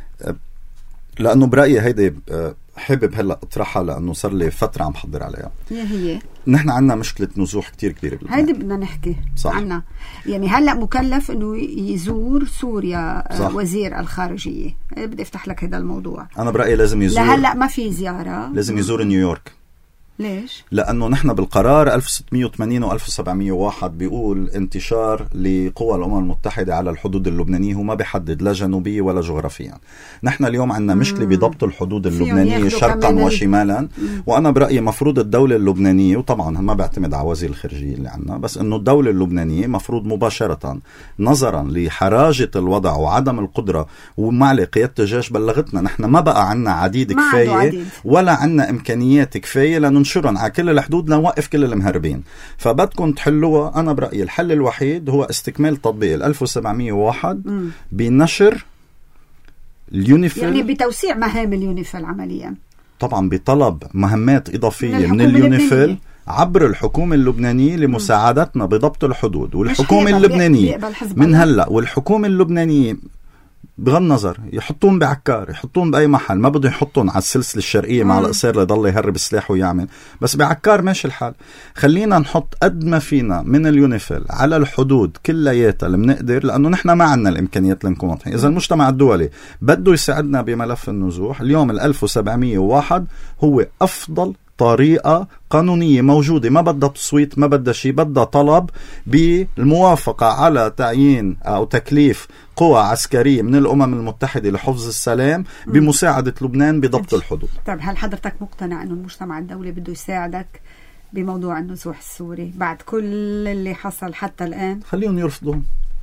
B: لانه برايي هيدي حابب هلا اطرحها لانه صار لي فتره عم بحضر عليها.
A: هي هي
B: نحن عندنا مشكله نزوح كتير كبيره بلبنان،
A: هيدي بدنا نحكي عنها. يعني هلا مكلف انه يزور سوريا صح. وزير الخارجيه، بدي افتح لك هذا الموضوع.
B: انا برايي لازم يزور،
A: لهلا ما في زياره،
B: لازم يزور نيويورك.
A: ليش؟
B: لأنه نحن بالقرار ألف وستمية وثمانين و ألف وسبعمية وواحد بيقول انتشار لقوى الأمم المتحدة على الحدود اللبنانية، وما بيحدد لا جنوبية ولا جغرافيا. نحن اليوم عندنا مشكلة بضبط الحدود اللبنانية شرقا وشمالا، مم. وأنا برأيي مفروض الدولة اللبنانية، وطبعا ما بعتمد على وزير الخارجية اللي عندنا، بس أنه الدولة اللبنانية مفروض مباشرة نظرا لحراجة الوضع وعدم القدرة، ومع قيادة الجيش بلغتنا نحن ما بقى عندنا عديد كفاية عديد. ولا عندنا إمكانيات كفاية لأنه نشرن على كل الحدود لنوقف كل المهربين. فبدكم تحلوها. أنا برأيي الحل الوحيد هو استكمال تطبيق ال ألف وسبعمية وواحد بنشر اليونيفيل،
A: يعني بتوسيع مهام اليونيفيل عمليا،
B: طبعا بطلب مهمات إضافية من, من اليونيفيل عبر الحكومة اللبنانية لمساعدتنا بضبط الحدود. والحكومة اللبنانية من هلأ والحكومة اللبنانية بغض النظر يحطون بعكار، يحطون بأي محل، ما بدهم يحطون على السلسلة الشرقية مع القصير ليضل يهرب السلاح ويعمل، بس بعكار ماشي الحال. خلينا نحط قد ما فينا من اليونيفيل على الحدود كلياتها اللي بنقدر، لأنه نحن ما عندنا الإمكانيات لنكون واضحين. إذا المجتمع الدولي بده يساعدنا بملف النزوح، اليوم ال ألف وسبعمية وواحد هو أفضل طريقة قانونية موجودة، ما بدها تصويت، ما بدها شيء، بدها طلب بالموافقة على تعيين أو تكليف قوى عسكرية من الأمم المتحدة لحفظ السلام بمساعدة لبنان بضبط الحدود.
A: طيب هل حضرتك مقتنع أنه المجتمع الدولي بده يساعدك بموضوع النزوح السوري بعد كل اللي حصل حتى الآن؟
B: خليهم يرفضون.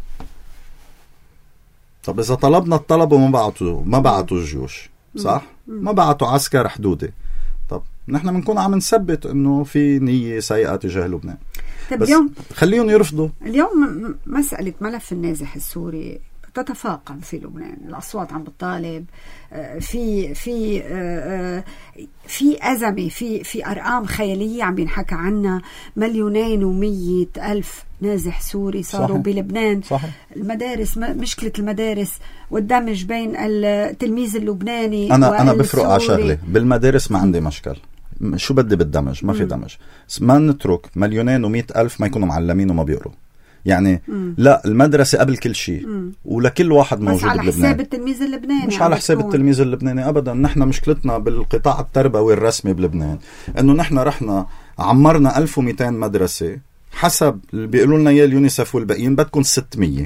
B: طب إذا طلبنا الطلب وما بعتوا ما بعتوا الجيوش صح؟ مم. ما بعتوا عسكر حدودي، طب نحن بنكون عم نثبت انه في نية سيئة تجاه لبنان.
A: طب اليوم
B: خليهم يرفضوا.
A: اليوم مسألة ملف النازح السوري تتفاقم في لبنان، الأصوات عم بتطالب، في في في أزمة، في في أرقام خيالية عم بينحكى عنها، مليونين ومية ألف نازح سوري صاروا صحيح. بلبنان.
B: صحيح.
A: المدارس، مشكلة المدارس والدمج بين التلميذ اللبناني
B: أنا أنا بفرق على شغلة، بالمدارس ما عندي مشكل، شو بدي بالدمج؟ ما في دمج، ما نترك مليونين ومئة ألف ما يكونوا معلمين وما بيقروا. يعني مم. لا، المدرسة قبل كل شيء ولكل واحد موجود بلبنان،
A: مش على حساب التلميذ اللبناني،
B: مش على حساب التلميذ اللبناني أبدا. نحن مشكلتنا بالقطاع التربوي الرسمي بلبنان أنه نحن رحنا عمرنا ألف ومئتين مدرسة حسب اللي بيقولوا لنا إياه اليونيسف والباقيين، بدكم ستمية.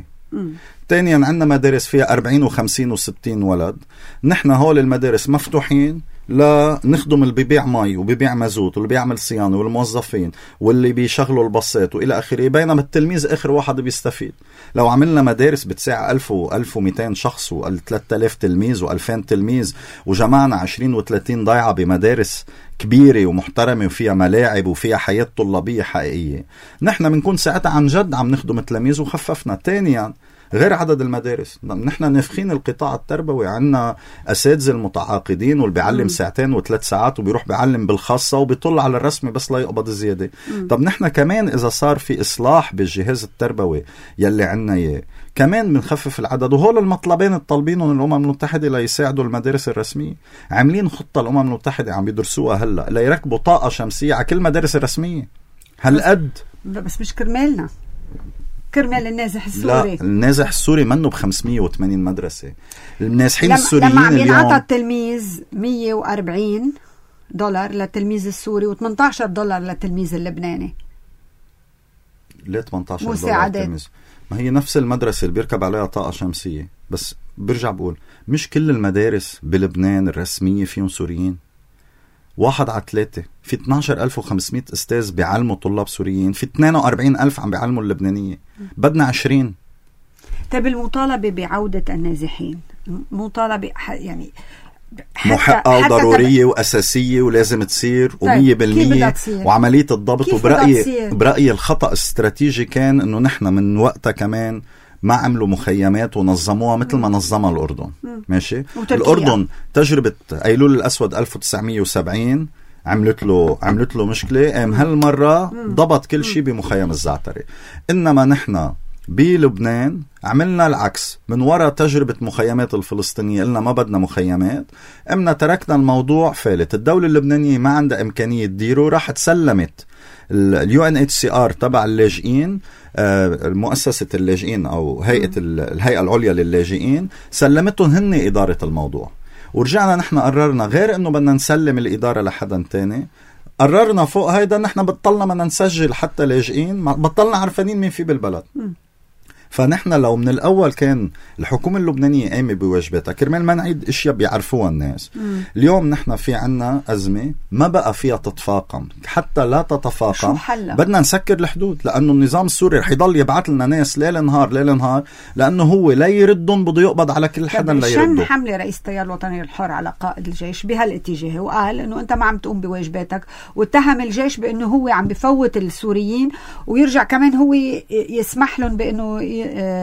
B: ثانيا عندنا مدارس فيها أربعين وخمسين وستين ولد، نحن هول المدارس مفتوحين لنخدم اللي بيبيع مي وبيبيع مازوت واللي بيعمل صيانة والموظفين واللي بيشغلوا الباصات وإلى آخره، بينما التلميذ آخر واحد بيستفيد. لو عملنا مدارس بتساع ألف وألف ومئتين شخص وثلاثة آلاف تلميذ وألفين تلميذ وجمعنا عشرين وثلاثين ضيعة بمدارس كبيرة ومحترمة وفيها ملاعب وفيها حياة طلابية حقيقية، نحن بنكون ساعتها عن جد عم نخدم التلاميذ وخففنا. تانيا غير عدد المدارس، نحن نافخين القطاع التربوي، عنا أساتذة المتعاقدين واللي بيعلم ساعتين وثلاث ساعات وبيروح بيعلم بالخاصة وبيطل على الرسمي بس لا يقبض زيادة. مم. طب نحن كمان إذا صار في إصلاح بالجهاز التربوي يلي عنا إياه كمان بنخفف العدد. وهول المطلبين الطالبينهم الأمم المتحدة ليساعدوا المدارس الرسمية. عاملين خطة الأمم المتحدة عم بيدرسوها هلأ ليركبوا طاقة شمسية على كل مدارس الرسمية. هالقد
A: بس مش كرمالنا، كرمال النازح السوري.
B: لا، النازح السوري منه بخمسمية وثمانين مدرسة. النازحين السوريين
A: لما عم ينعطى التلميذ مية وأربعين دولار للتلميذ السوري وثمانية عشر دولار للتلميذ اللبناني.
B: ليه ثمانية عشر دولار للتلميذ؟ ما هي نفس المدرسة اللي بيركب عليها طاقة شمسية. بس برجع بقول مش كل المدارس بلبنان الرسمية فيهم سوريين. واحد على ثلاثة، في اثني عشر ألف وخمسمية استاذ بيعلموا طلاب سوريين، في اثنين وأربعين ألف عم بيعلموا اللبنانية، بدنا عشرين.
A: طيب المطالبة بعودة النازحين مطالبة يعني
B: محقة وضرورية تب... وأساسية ولازم تصير ومية بالمية وعملية الضبط. وبرأيي برأيي الخطأ الاستراتيجي كان انه نحن من وقتها كمان ما عملوا مخيمات ونظموها مثل ما نظمها الأردن. مم. ماشي. وتركيا. الأردن تجربة أيلول الأسود ألف وتسعمية وسبعين عملت له عملت له مشكلة. ام هالمرة ضبط كل شيء بمخيم الزعتري. إنما نحن بلبنان عملنا العكس. من وراء تجربة مخيمات الفلسطينية قلنا ما بدنا مخيمات، امنا تركنا الموضوع فالت. الدولة اللبنانية ما عندها إمكانية تديره، راح تسلمت اليو ان اتش سي ار تبع اللاجئين، مؤسسة اللاجئين أو هيئة الهيئة العليا للاجئين، سلمتهم هن إدارة الموضوع. ورجعنا نحن قررنا غير أنه بدنا نسلم الإدارة لحدا تاني، قررنا فوق هيدا نحن بطلنا ما نسجل حتى لاجئين، بطلنا عرفانين مين في بالبلد. م. فنحن لو من الأول كان الحكومة اللبنانية قايمة بواجباتها كرمال ما نعيد اشياء بيعرفوها الناس. مم. اليوم نحن في عنا أزمة ما بقى فيها تتفاقم، حتى لا تتفاقم بدنا نسكر الحدود، لأنه النظام السوري رح يضل يبعث لنا ناس ليل نهار ليل نهار، لأنه هو لا يردهم بده يقبض على كل حدا لا يرده.
A: شن حملة رئيس التيار الوطني الحر على قائد الجيش بهالاتجاه، وقال انه انت ما عم تقوم بواجباتك، واتهم الجيش بانه هو عم بفوت السوريين، ويرجع كمان هو يسمح لهم بانه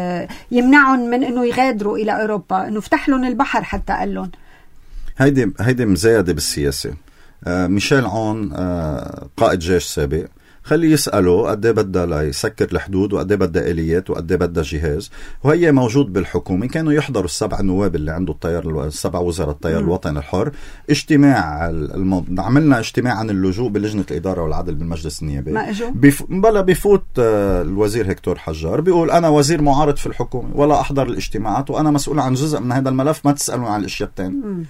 A: يمنعهم من انه يغادروا الى اوروبا، انه فتح لهم البحر حتى قال لهم.
B: هيدي هيدي مزايده بالسياسه. آه ميشيل عون آه قائد جيش سابق، خلي يسأله قد ايه بدها ليسكر الحدود وقد ايه بدها آليات وقد ايه بدها جهاز، وهي موجود بالحكومة. كانوا يحضروا السبع نواب اللي عنده التيار السبع وزراء التيار الوطني الحر اجتماع المو... عملنا اجتماع عن اللجوء بلجنة الإدارة والعدل بالمجلس النيابي.
A: ما اجوا
B: بيف... بلا بيفوت الوزير هكتور حجار بيقول أنا وزير معارض في الحكومة ولا أحضر الاجتماعات وأنا مسؤول عن جزء من هذا الملف، ما تسألون عن الأشياء التانية.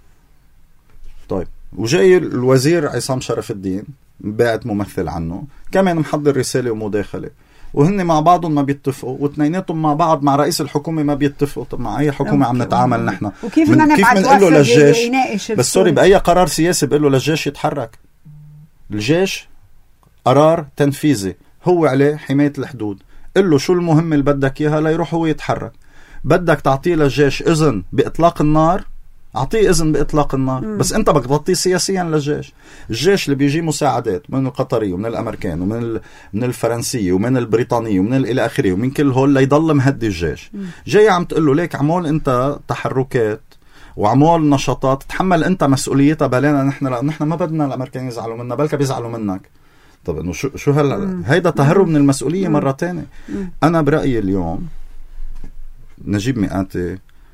B: طيب وجاي الوزير عصام شرف الدين باعت ممثل عنه كمان محضر رسالة ومداخلة، وهن مع بعضهم ما بيتفقوا، واثنيناتهم مع بعض مع رئيس الحكومة ما بيتفقوا. طب مع أي حكومة عم نتعامل نحن؟
A: وكيف بدنا نبعث
B: له للجيش؟ بس سوري بأي قرار سياسي بقول له للجيش يتحرك؟ الجيش قرار تنفيذي هو عليه حماية الحدود، قل له شو المهمة اللي بدك إياها ليروح هو يتحرك. بدك تعطيه للجيش إذن بإطلاق النار، أعطيه إذن بإطلاق النار. مم. بس أنت بدك تعطيه سياسيا للجيش. الجيش اللي بيجي مساعدات من القطري ومن الأمريكان ومن ال... من الفرنسية ومن البريطانية ومن إلى آخره ومن كل هول ليضل مهدي الجيش. مم. جاي عم تقول له ليك عمول أنت تحركات وعمول نشاطات تحمل أنت مسؤوليتها، بلانا نحن لا نحن ما بدنا الأمريكان يزعلوا منا بلك بيزعلوا منك. طب إنه شو شو هلا هيدا تهرب من المسؤولية. مم. مرة تانية. مم. أنا برأيي اليوم نجيب مئاتي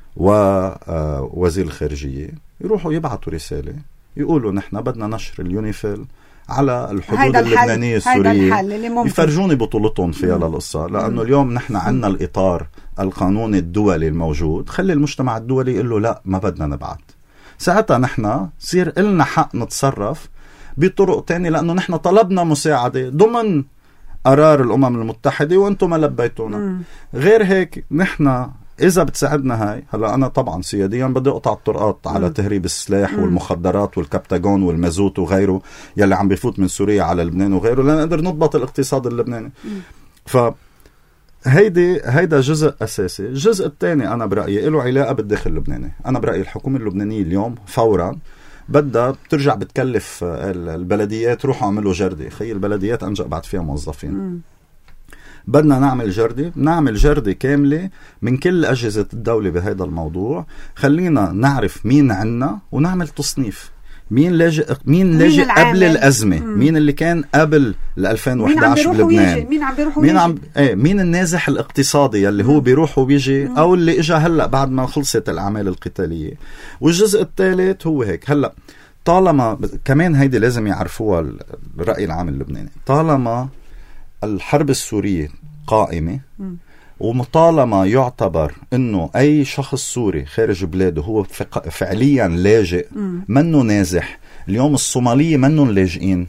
B: ووزير الخارجية يروحوا يبعثوا رسالة يقولوا نحن بدنا نشر اليونيفيل على الحدود اللبنانية السورية، يفرجوني بطولتهم فيها للقصة، لأنه اليوم نحن عنا الإطار القانوني الدولي الموجود. خلي المجتمع الدولي يقول له لا ما بدنا نبعث، ساعتها نحن صير إلنا حق نتصرف بطرق تانية، لأنه نحن طلبنا مساعدة ضمن قرار الأمم المتحدة وأنتم ما لبيتونا. غير هيك نحن إذا بتساعدنا هاي، هلا أنا طبعا سياديا بدي أقطع الطرقات على تهريب السلاح م. والمخدرات والكبتاغون والمازوت وغيره يلي عم بيفوت من سوريا على لبنان وغيره، لنقدر نضبط الاقتصاد اللبناني. ف هيدي هيدا جزء أساسي. الجزء الثاني أنا برأيي له علاقة بالداخل اللبناني. أنا برأيي الحكومة اللبنانية اليوم فورا بدها بترجع بتكلف البلديات روحوا عملوا جردة. خي البلديات أنجأ بعد فيها موظفين. م. بدنا نعمل جردة، نعمل جردة كاملة من كل أجهزة الدولة بهذا الموضوع. خلينا نعرف مين عنا ونعمل تصنيف. مين لاجئ مين لاجئ قبل الأزمة، مم. مين اللي كان قبل ألفين وإحدى عشر بلبنان،
A: مين عم بيروح
B: ويجي، مين عم ايه مين النازح الاقتصادي اللي هو بيروح وبيجي، مم. او اللي اجى هلا بعد ما خلصت الأعمال القتالية. والجزء الثالث هو هيك. هلا طالما كمان هيدي لازم يعرفوها الرأي العام اللبناني، طالما الحرب السورية قائمة، مم. ومطالما يعتبر انه اي شخص سوري خارج بلاده هو فعليا لاجئ، مم. منه نازح. اليوم الصومالية منهم لاجئين،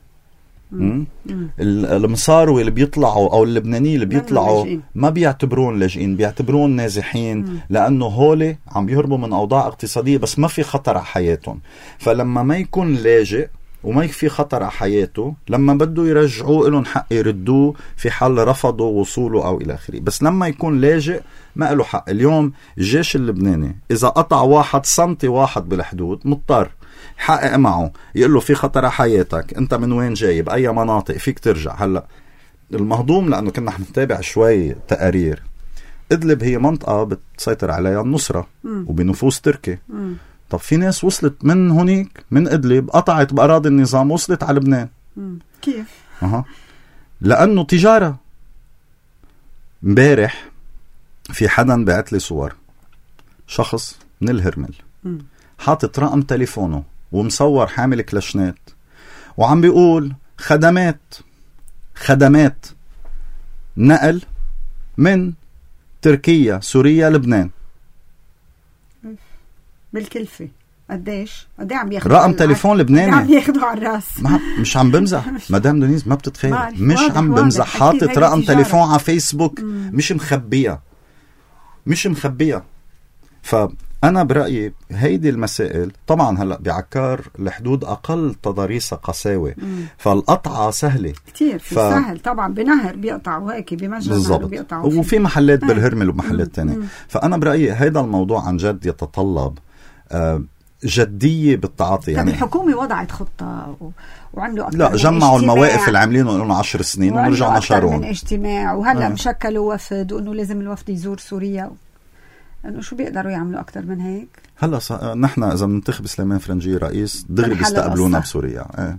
B: المصاروي اللي بيطلعوا او اللبنانيين اللي بيطلعوا ما بيعتبرون لاجئين، بيعتبرون نازحين، مم. لانه هولي عم بيهربوا من اوضاع اقتصادية بس ما في خطر على حياتهم. فلما ما يكون لاجئ وما في خطر على حياته، لما بده يرجعوه لهم حق يردوه في حال رفضوا وصوله أو إلى آخره. بس لما يكون لاجئ ما له حق. اليوم الجيش اللبناني إذا قطع واحد سنتي واحد بالحدود مضطر حقق معه، يقول له في خطر على حياتك، أنت من وين جاي، بأي مناطق، فيك ترجع. هلأ المهضوم، لأنه كنا نحن نتابع شوي تقارير، إدلب هي منطقة بتسيطر عليها النصرة وبنفوس تركي. م. طب في ناس وصلت من هونيك من إدلب، قطعت بأراضي النظام، وصلت على لبنان.
A: كيف؟
B: أه. لأنه تجارة. مبارح في حدا بعت لي صور شخص من الهرمل حاطط رقم تليفونه ومصور حامل كلاشنات وعم بيقول خدمات خدمات نقل من تركيا سوريا لبنان
A: بالكلفة. قديش قديه عم ياخذوا
B: رقم تليفون لبناني،
A: عم ياخذوا على الراس.
B: مش عم بمزح مدام دونيز، ما بتتخيل، مش عم بمزح. حاطط رقم تليفون على فيسبوك، مم. مش مخبيها مش مخبيها فأنا برأيي هيدي المسائل طبعا هلأ بعكار الحدود أقل تضاريسها قساوة، فالقطعة سهلة
A: كتير. في ف... سهل طبعا بنهر بيقطعوا هيك بمجرى بيقطعوا،
B: وفي محلات بالهرمل ومحلات تانية. فأنا برأيي هيدا الموضوع عن جد يتطلب آه جدية بالتعاطي.
A: يعني الحكومة وضعت خطة و... وعملوا أكثر
B: لا جمعوا المواقف اللي عاملينه لهم عشر سنين ورجعوا نشرون
A: من اجتماع، وهلا آه. مشكلوا وفد وإنه لازم الوفد يزور سوريا. إنه شو بيقدروا يعملوا أكتر من هيك؟ هلا
B: ص... نحن إذا بننتخب سليمان فرنجي رئيس دغري بيستقبلونا بسوريا. آه.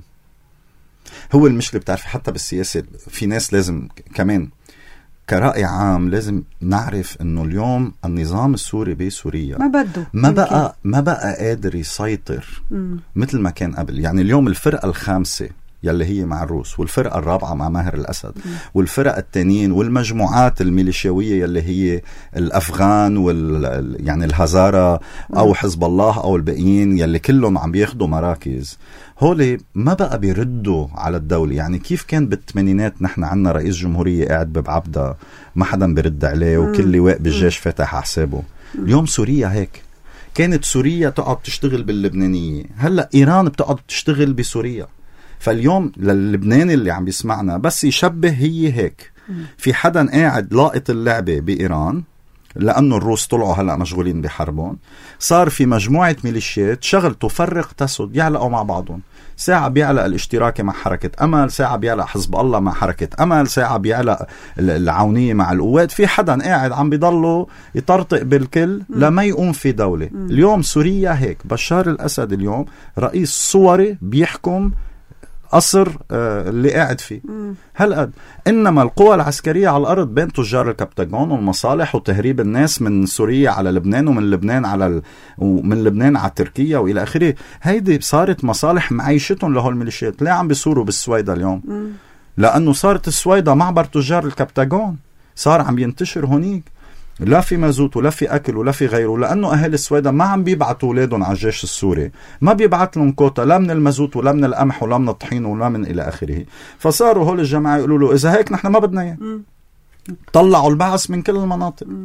B: هو المشكلة بتعرفي حتى بالسياسة في ناس لازم كمان كرأي عام لازم نعرف انه اليوم النظام السوري بسوريا
A: ما بده
B: ما بقى ما بقى قادر يسيطر مم. مثل ما كان قبل. يعني اليوم الفرقة الخامسة يلي هي مع الروس، والفرقة الرابعة مع ماهر الأسد، مم. والفرقة التانيين والمجموعات الميليشيوية يلي هي الأفغان وال يعني الهزارة أو حزب الله أو الباقيين يلي كلهم عم بياخدوا مراكز، هولي ما بقى بيردوا على الدولة. يعني كيف كان بالثمانينات نحن عنا رئيس جمهورية قاعد ببعبدة ما حدا بيرد عليه وكل لواء بالجيش فاتح على حسابه. اليوم سوريا هيك. كانت سوريا تقعد تشتغل باللبنانية، هلأ إيران بتقعد تشتغل بسوريا. فاليوم للبناني اللي عم بيسمعنا بس يشبه هي هيك، في حدا قاعد لاقط اللعبة بإيران لأنه الروس طلعوا هلأ مشغولين بحربهم، صار في مجموعة ميليشيات شغل تفرق تسد يعلقوا مع بعضهم. ساعة بيعلق الاشتراكي مع حركة أمل، ساعة بيعلق حزب الله مع حركة أمل، ساعة بيعلق العونية مع القوات. في حدا قاعد عم بيضلوا يطرطق بالكل لما يقوم في دولة. اليوم سوريا هيك. بشار الأسد اليوم رئيس صوري بيحكم قصر اللي قاعد فيه هالقد. إنما القوى العسكرية على الأرض بين تجار الكبتاغون والمصالح وتهريب الناس من سوريا على لبنان ومن لبنان على ال... ومن لبنان على تركيا وإلى آخره. هيدي صارت مصالح معيشتهم لهول الميليشيات. ليه عم بيصوروا بالسويدة اليوم؟ مم. لأنه صارت السويدة معبر تجار الكبتاغون، صار عم ينتشر هونيك، لا في مازوت ولا في أكل ولا في غيره، لأنه أهل السويدة ما عم بيبعتوا أولادهم على الجيش السوري، ما بيبعت لهم كوتا لا من المازوت ولا من القمح ولا من الطحين ولا من إلى آخره. فصاروا هول الجماعة يقولوا له إذا هيك نحن ما بدنا إياه. طلعوا البعث من كل المناطق.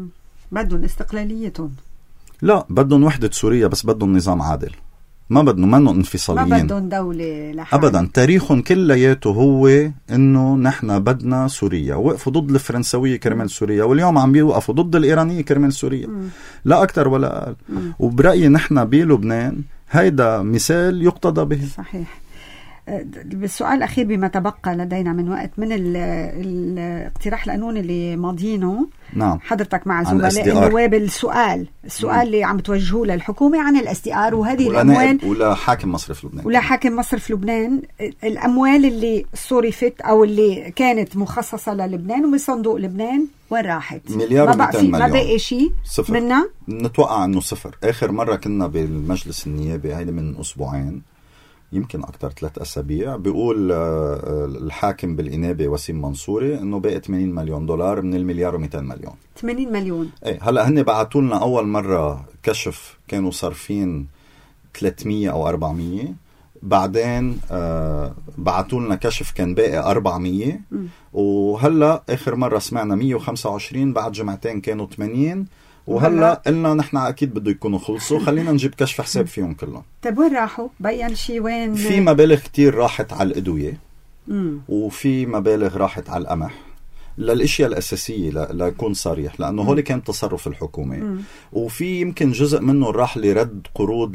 A: بدهم استقلاليتهم.
B: لا، بدهم وحدة سوريا، بس بدهم نظام عادل. ما بدهم منهم انفصاليين،
A: ما بدهم دولة لحال.
B: أبدا. تاريخهم كلياته هو إنه نحن بدنا سوريا. وقفوا ضد الفرنسوية كرمال سوريا، واليوم عم بيوقفوا ضد الإيرانية كرمال سوريا. م. لا أكتر ولا أقل. وبرأيي نحن بلبنان هيدا مثال يقتضى به.
A: صحيح. بالسؤال الأخير بما تبقى لدينا من وقت، من الاقتراح القانوني اللي ماضينه،
B: نعم،
A: حضرتك مع زملاء النواب، السؤال السؤال مم. اللي عم توجهوه للحكومة عن الاس دي ار وهذه الأموال،
B: ولا حاكم مصرف لبنان
A: ولا حاكم مصرف لبنان، الأموال اللي صرفت أو اللي كانت مخصصة للبنان ومن صندوق لبنان وين راحت؟
B: مليار ومئتين مليون.
A: ما بقي شيء منها؟
B: نتوقع أنه صفر. آخر مرة كنا بالمجلس النيابي هيدا من أسبوعين، يمكن أكتر ثلاث أسابيع، بيقول الحاكم بالإنابة وسيم منصوري إنه باقي ثمانين مليون دولار من المليار ومئتين مليون.
A: ثمانين مليون.
B: إيه، هلا هن بعتوا لنا أول مرة كشف كانوا صارفين ثلاثمية أو أربعمية، بعدين آه بعتوا لنا كشف كان باقي أربعمية، م. وهلا آخر مرة سمعنا مية وخمسة وعشرين، بعد جمعتين كانوا ثمانين، وهلا قلنا نحن أكيد بده يكونوا خلصوا، خلينا نجيب كشف حساب فيهم كلهم.
A: طيب وين راحوا؟ بيّن شي وين؟
B: في مبالغ كتير راحت على الأدوية، وفي مبالغ راحت على القمح، للأشياء الأساسية لأكون صريح، لأنه هولي كان تصرف الحكومة. مم. وفي يمكن جزء منه راح لرد قروض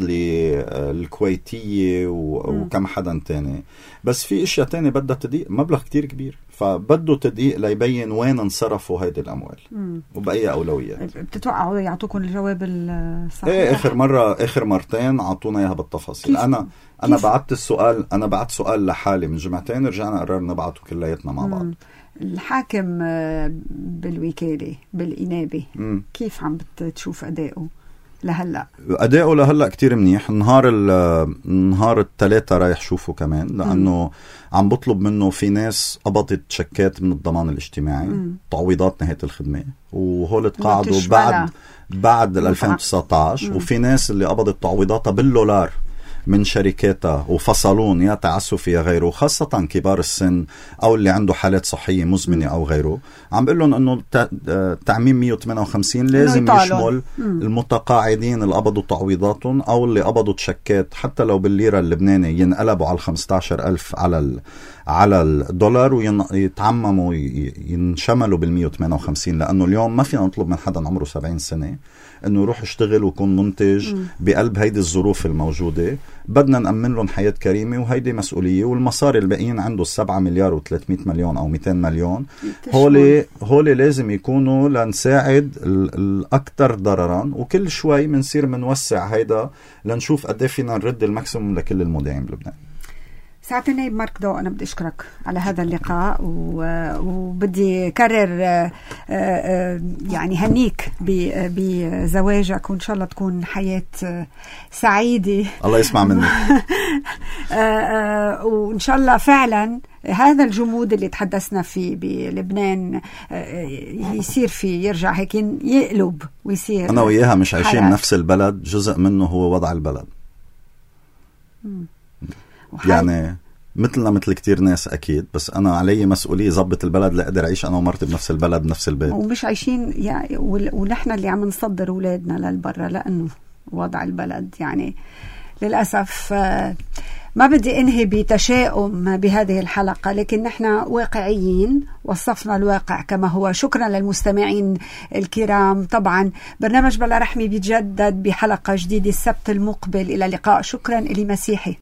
B: للكويتية وكم حدا تاني، بس في أشياء تانية بدها تدقيق، مبلغ كتير كبير، فبده تدقيق ليبين وين انصرفوا هيدي الأموال. مم. وبأي أولويات.
A: بتتوقعوا يعطوكم الجواب الصحيح؟
B: ايه، آخر مرة آخر مرتين عطونا إياها بالتفاصيل. أنا أنا بعت السؤال أنا بعت سؤال لحالي من جمعتين، رجعنا قررنا نبعته كلياتنا مع بعض. مم. الحاكم
A: بالوكالة بالإنابة مم. كيف عم بتشوف أداؤه لهلأ؟
B: أداؤه لهلأ كتير منيح. نهار نهار الثلاثة رايح شوفه كمان، لأنه مم. عم بطلب منه، في ناس قبضت شكات من الضمان الاجتماعي، مم. تعويضات نهاية الخدمة، وهول تقاعدوا بعد بعد ألفين وتسعة عشر، مم. وفي ناس اللي قبضت تعويضاتها بالدولار من شركاتها وفصلون يا تعسفي يا غيره، خاصة كبار السن أو اللي عنده حالات صحية مزمنة أو غيره. عم بقول لهم أنه تعميم مية وثمانية وخمسين لازم يشمل المتقاعدين اللي قبضوا تعويضاتهم أو اللي قبضوا تشكات حتى لو بالليرة اللبناني، ينقلبوا على خمسة عشر ألف على على الدولار ويتعمموا ينشملوا بالمية وثمانية وخمسين، لأنه اليوم ما فينا نطلب من حدا عمره سبعين سنة أنه يروح يشتغل ويكون منتج م. بقلب هيدي الظروف الموجودة. بدنا نأمن لهم حياة كريمة، وهيدي مسؤولية. والمصاري الباقيين عنده السبعة مليار وثلاثمية مليون أو مئتين مليون، هولي هولي لازم يكونوا لنساعد الأكثر ضررا، وكل شوي منصير منوسع هيدا لنشوف قد فينا نرد الماكسيموم لكل المودعين بلبنان.
A: ساعة النائب مارك ضو، أنا بدي أشكرك على هذا اللقاء، وبدي كرر يعني هنيك بزواجك، وإن شاء الله تكون حياة سعيدة.
B: الله يسمع منك.
A: وإن شاء الله فعلا هذا الجمود اللي تحدثنا فيه بلبنان يصير فيه، يرجع هيك يقلب ويصير.
B: أنا وياها مش عايشين نفس البلد، جزء منه هو وضع البلد. م. يعني مثلنا مثل كتير ناس أكيد، بس أنا علي مسؤولية ضبط البلد لأقدر أعيش أنا ومرتي بنفس البلد بنفس البيت،
A: ومش عايشين يعني، ونحن اللي عم نصدر أولادنا للبرة لأنه وضع البلد. يعني للأسف ما بدي أنهي بتشاؤم بهذه الحلقة، لكن نحن واقعيين، وصفنا الواقع كما هو. شكرا للمستمعين الكرام. طبعا برنامج بلا رحمة بيتجدد بحلقة جديدة السبت المقبل. إلى اللقاء. شكرا إلي مسيحي.